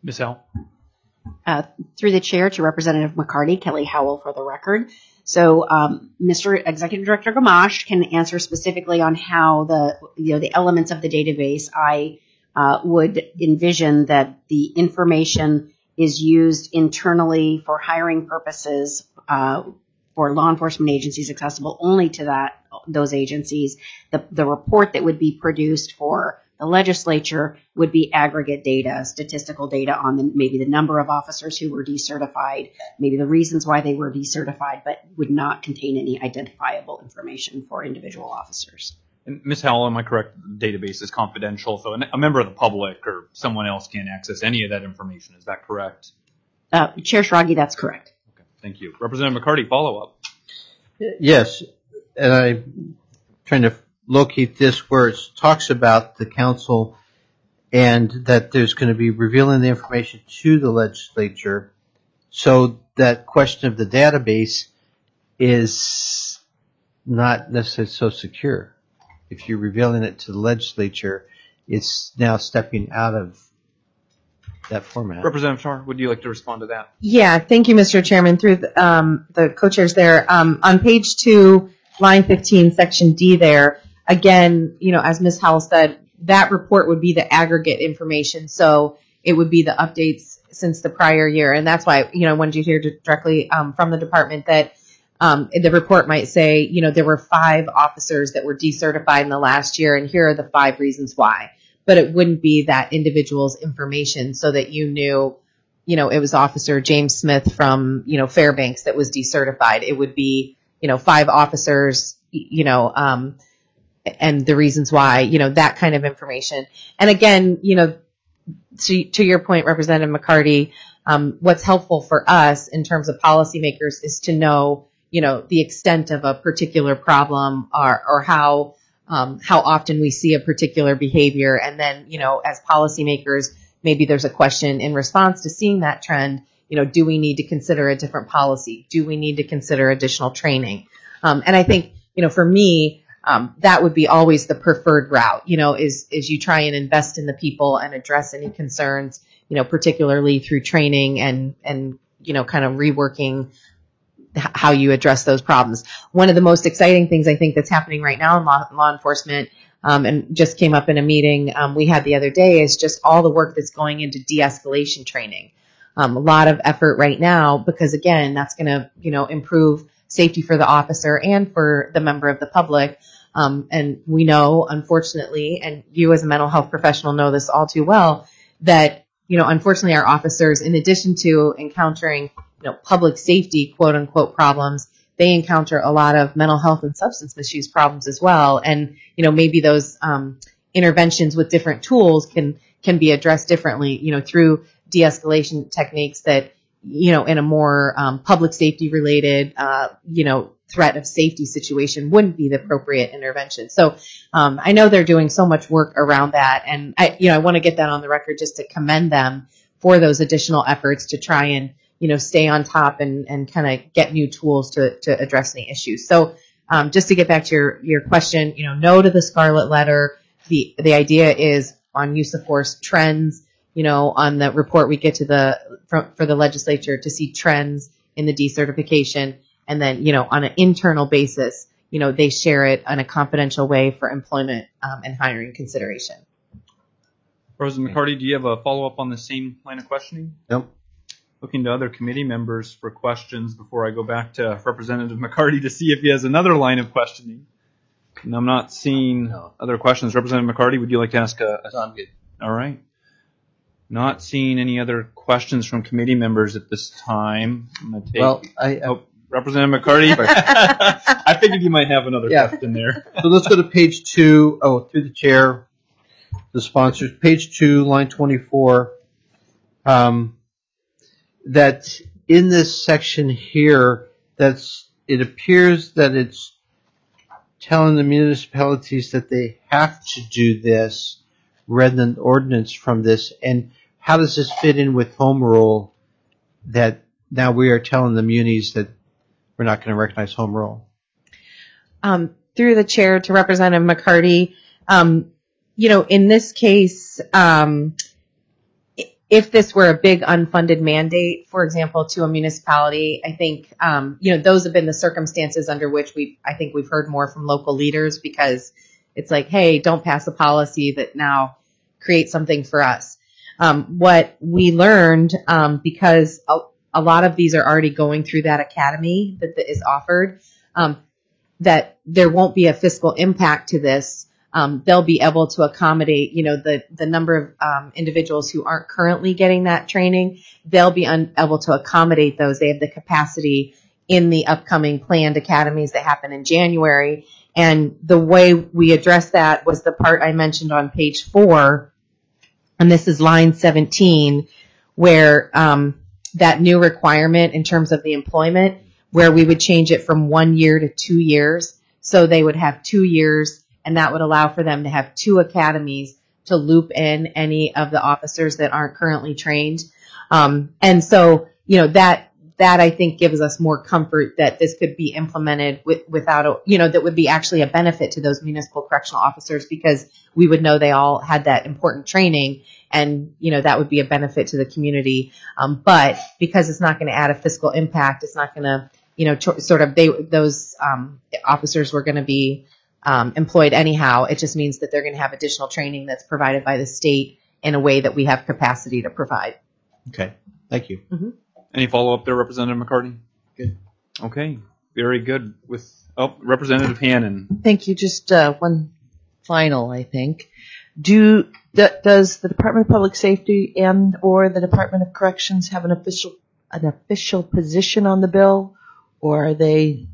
Ms. Howell? Through the chair to Representative McCarty, Kelly Howell for the record. So, Mr. Executive Director Gamache can answer specifically on how the elements of the database. I would envision that the information is used internally for hiring purposes for law enforcement agencies, accessible only to those agencies. The report that would be produced for the legislature would be aggregate data, statistical data on maybe the number of officers who were decertified, maybe the reasons why they were decertified, but would not contain any identifiable information for individual officers. And Ms. Howell, am I correct? The database is confidential, so a member of the public or someone else can't access any of that information. Is that correct? Chair Schrage, that's correct. Okay, thank you. Representative McCarty, follow up. Yes, and I'm trying to locate this where it talks about the council and that there's going to be revealing the information to the legislature. So that question of the database is not necessarily so secure. If you're revealing it to the legislature, it's now stepping out of that format. Representative Shar, would you like to respond to that? Yeah, thank you, Mr. Chairman. Through the co-chairs there, on page 2, line 15, section D there, again, as Ms. Howell said, that report would be the aggregate information. So it would be the updates since the prior year. And that's why, I wanted you to hear directly from the department that the report might say, there were 5 officers that were decertified in the last year, and here are the 5 reasons why. But it wouldn't be that individual's information so that you knew, it was Officer James Smith from, Fairbanks that was decertified. It would be, 5 officers, and the reasons why, that kind of information. And again, to your point, Representative McCarty, what's helpful for us in terms of policymakers is to know, the extent of a particular problem or how often we see a particular behavior. And then, as policymakers, maybe there's a question in response to seeing that trend, do we need to consider a different policy? Do we need to consider additional training? And I think, for me, that would be always the preferred route, is you try and invest in the people and address any concerns, particularly through training and kind of reworking how you address those problems. One of the most exciting things I think that's happening right now in law enforcement, and just came up in a meeting we had the other day, is just all the work that's going into de-escalation training. A lot of effort right now because, again, that's going to, improve safety for the officer and for the member of the public. And we know, unfortunately, and you as a mental health professional know this all too well, that, unfortunately our officers, in addition to encountering, public safety, quote unquote, problems, they encounter a lot of mental health and substance misuse problems as well. And, maybe those, interventions with different tools can be addressed differently, through de-escalation techniques that, in a more, public safety related, threat of safety situation wouldn't be the appropriate intervention. So, I know they're doing so much work around that. And I want to get that on the record just to commend them for those additional efforts to try and, stay on top and kind of get new tools to address any issues. So, just to get back to your question, no to the Scarlet Letter. The idea is on use of force trends, on the report we get to for the legislature to see trends in the decertification. And then, on an internal basis, they share it in a confidential way for employment and hiring consideration. President McCarty, do you have a follow-up on the same line of questioning? Nope. Looking to other committee members for questions before I go back to Representative McCarty to see if he has another line of questioning. And I'm not seeing other questions. Representative McCarty, would you like to ask I'm good. All right. Not seeing any other questions from committee members at this time. I'm going to take... Representative McCarty, I figured you might have another question there. So let's go to page 2. Oh, through the chair, the sponsors. Page 2, line 24. That in this section here, it appears that it's telling the municipalities that they have to do this rather than ordinance from this. And how does this fit in with home rule that now we are telling the munis that we're not going to recognize home rule? Through the chair to Representative McCarty, in this case, if this were a big unfunded mandate, for example, to a municipality, I think, those have been the circumstances under which I think we've heard more from local leaders, because it's like, hey, don't pass a policy that now creates something for us. What we learned, because a lot of these are already going through that academy that is offered, that there won't be a fiscal impact to this. They'll be able to accommodate, the number of individuals who aren't currently getting that training. They'll be able to accommodate those. They have the capacity in the upcoming planned academies that happen in January. And the way we addressed that was the part I mentioned on page 4, and this is line 17, where that new requirement in terms of the employment, where we would change it from 1 year to 2 years. So they would have 2 years, and that would allow for them to have 2 academies to loop in any of the officers that aren't currently trained. And so, that I think gives us more comfort that this could be implemented without that would be actually a benefit to those municipal correctional officers, because we would know they all had that important training, and, that would be a benefit to the community. But because it's not going to add a fiscal impact, it's not going to, those officers were going to be employed anyhow. It just means that they're going to have additional training that's provided by the state in a way that we have capacity to provide. Okay. Thank you. Mm-hmm. Any follow-up there, Representative McCarty? Good. Okay. Very good. Representative Hannon. Thank you. Just one final, I think. Does the Department of Public Safety and or the Department of Corrections have an official position on the bill, or are they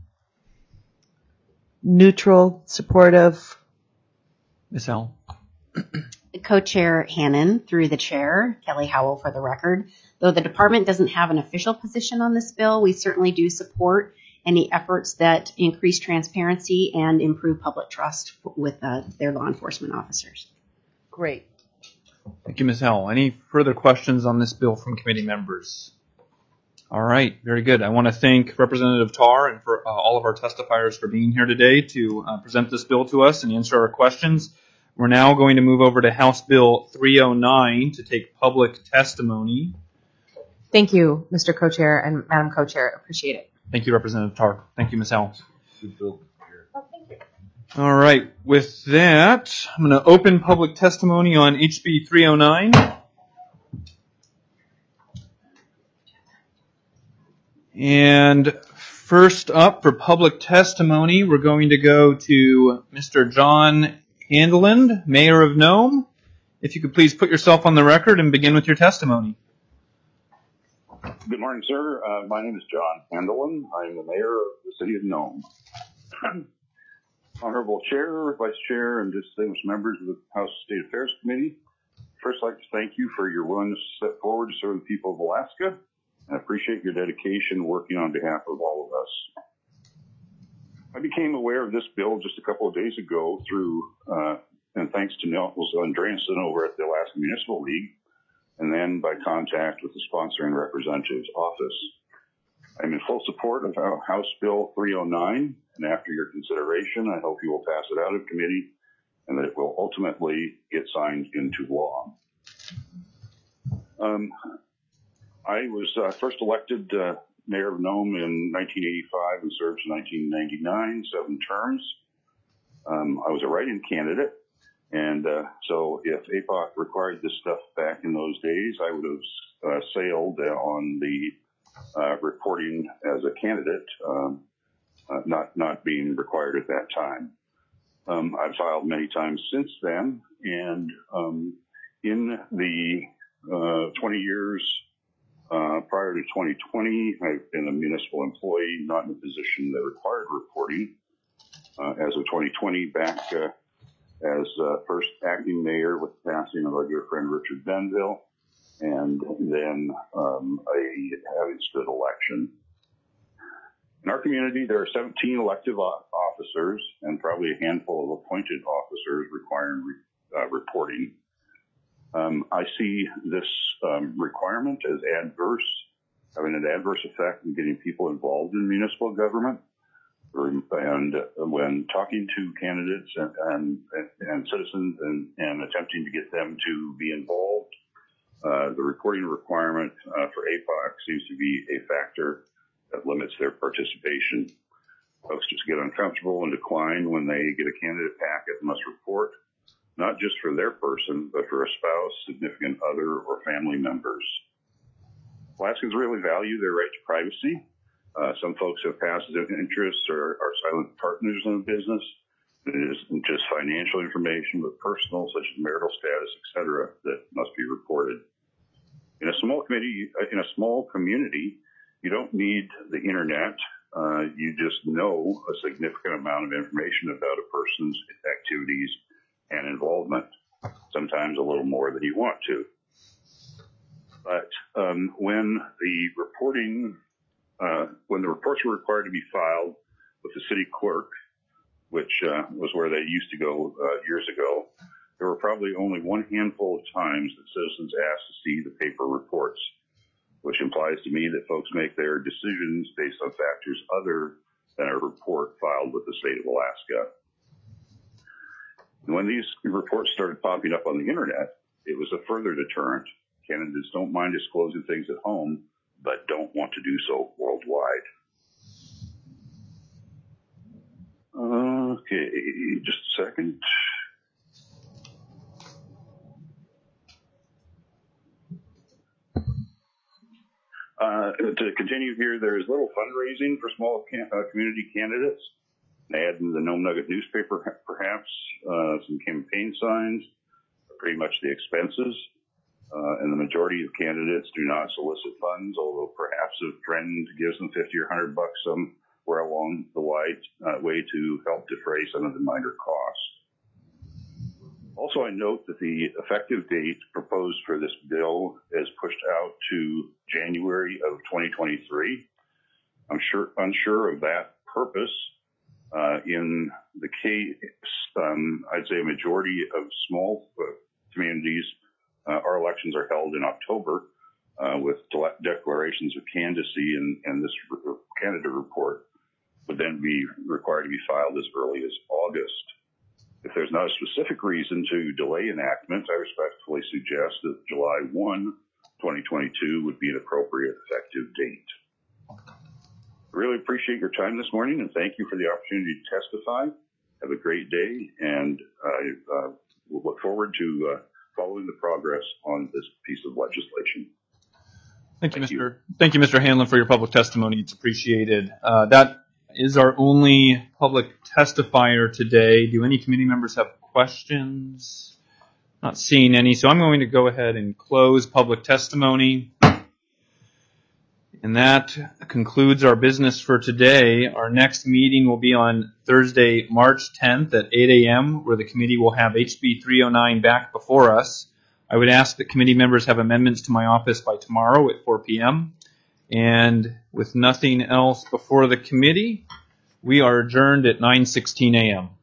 neutral, supportive? Ms. Howell. Co-chair Hannon, through the chair, Kelly Howell for the record. Though the department doesn't have an official position on this bill, we certainly do support any efforts that increase transparency and improve public trust with their law enforcement officers. Great. Thank you, Ms. Howell. Any further questions on this bill from committee members? All right, very good. I want to thank Representative Tarr and for all of our testifiers for being here today to present this bill to us and answer our questions. We're now going to move over to House Bill 309 to take public testimony. Thank you, Mr. Co-Chair and Madam Co-Chair. Appreciate it. Thank you, Representative Tarr. Thank you, Ms. Howell. Good bill. All right, with that, I'm going to open public testimony on HB 309. And first up for public testimony, we're going to go to Mr. John Handeland, Mayor of Nome. If you could please put yourself on the record and begin with your testimony. Good morning, sir. My name is John Handeland. I am the mayor of the city of Nome. Honorable Chair, Vice Chair, and distinguished members of the House State Affairs Committee, first I'd like to thank you for your willingness to step forward to serve the people of Alaska. I appreciate your dedication working on behalf of all of us. I became aware of this bill just a couple of days ago through, and thanks to Nels Andreasen over at the Alaska Municipal League, and then by contact with the sponsoring representative's office. I'm in full support of House Bill 309, and after your consideration, I hope you will pass it out of committee and that it will ultimately get signed into law. I was first elected mayor of Nome in 1985 and served to 1999, 7 terms. I was a write-in candidate, and so if APOC required this stuff back in those days, I would have sailed on the reporting as a candidate, not being required at that time. I've filed many times since then, and in the 20 years prior to 2020, I've been a municipal employee, not in a position that required reporting. As of 2020, back as first acting mayor with the passing of our dear friend Richard Benville, and then a having stood election. In our community, there are 17 elective officers and probably a handful of appointed officers requiring reporting. I see this requirement as adverse, having an adverse effect in getting people involved in municipal government. And when talking to candidates and citizens and attempting to get them to be involved, The reporting requirement for APOC seems to be a factor that limits their participation. Folks just get uncomfortable and decline when they get a candidate packet and must report, not just for their person, but for a spouse, significant other, or family members. Alaskans really value their right to privacy. Some folks have passive interests or are silent partners in a business. It isn't just financial information, but personal, such as marital status, etc., that must be reported. In a small community, you don't need the internet. You just know a significant amount of information about a person's activities and involvement, sometimes a little more than you want to. But when the reports were required to be filed with the city clerk, which was where they used to go years ago, there were probably only one handful of times that citizens asked to see the paper reports, which implies to me that folks make their decisions based on factors other than a report filed with the state of Alaska. And when these reports started popping up on the internet, it was a further deterrent. Candidates don't mind disclosing things at home, but don't want to do so worldwide. Okay, just a second. To continue here, there is little fundraising for small community candidates. An ad in the Nome Nugget newspaper, perhaps, some campaign signs, pretty much the expenses. And the majority of candidates do not solicit funds, although perhaps a friend gives them $50 or $100 somewhere along the way to help defray some of the minor costs. Also, I note that the effective date proposed for this bill is pushed out to January of 2023. I'm unsure of that purpose. In the case, I'd say a majority of small communities, our elections are held in October with declarations of candidacy, and this candidate report would then be required to be filed as early as August. If there's not a specific reason to delay enactment, I respectfully suggest that July 1, 2022 would be an appropriate effective date. I really appreciate your time this morning, and thank you for the opportunity to testify. Have a great day, and I will look forward to following the progress on this piece of legislation. Thank you, Mr. Hanlon, for your public testimony. It's appreciated. That is our only public testifier today. Do any committee members have questions? Not seeing any, so I'm going to go ahead and close public testimony. And that concludes our business for today. Our next meeting will be on Thursday, March 10th at 8 a.m., where the committee will have HB 309 back before us. I would ask that committee members have amendments to my office by tomorrow at 4 p.m. And with nothing else before the committee, we are adjourned at 9:16 a.m.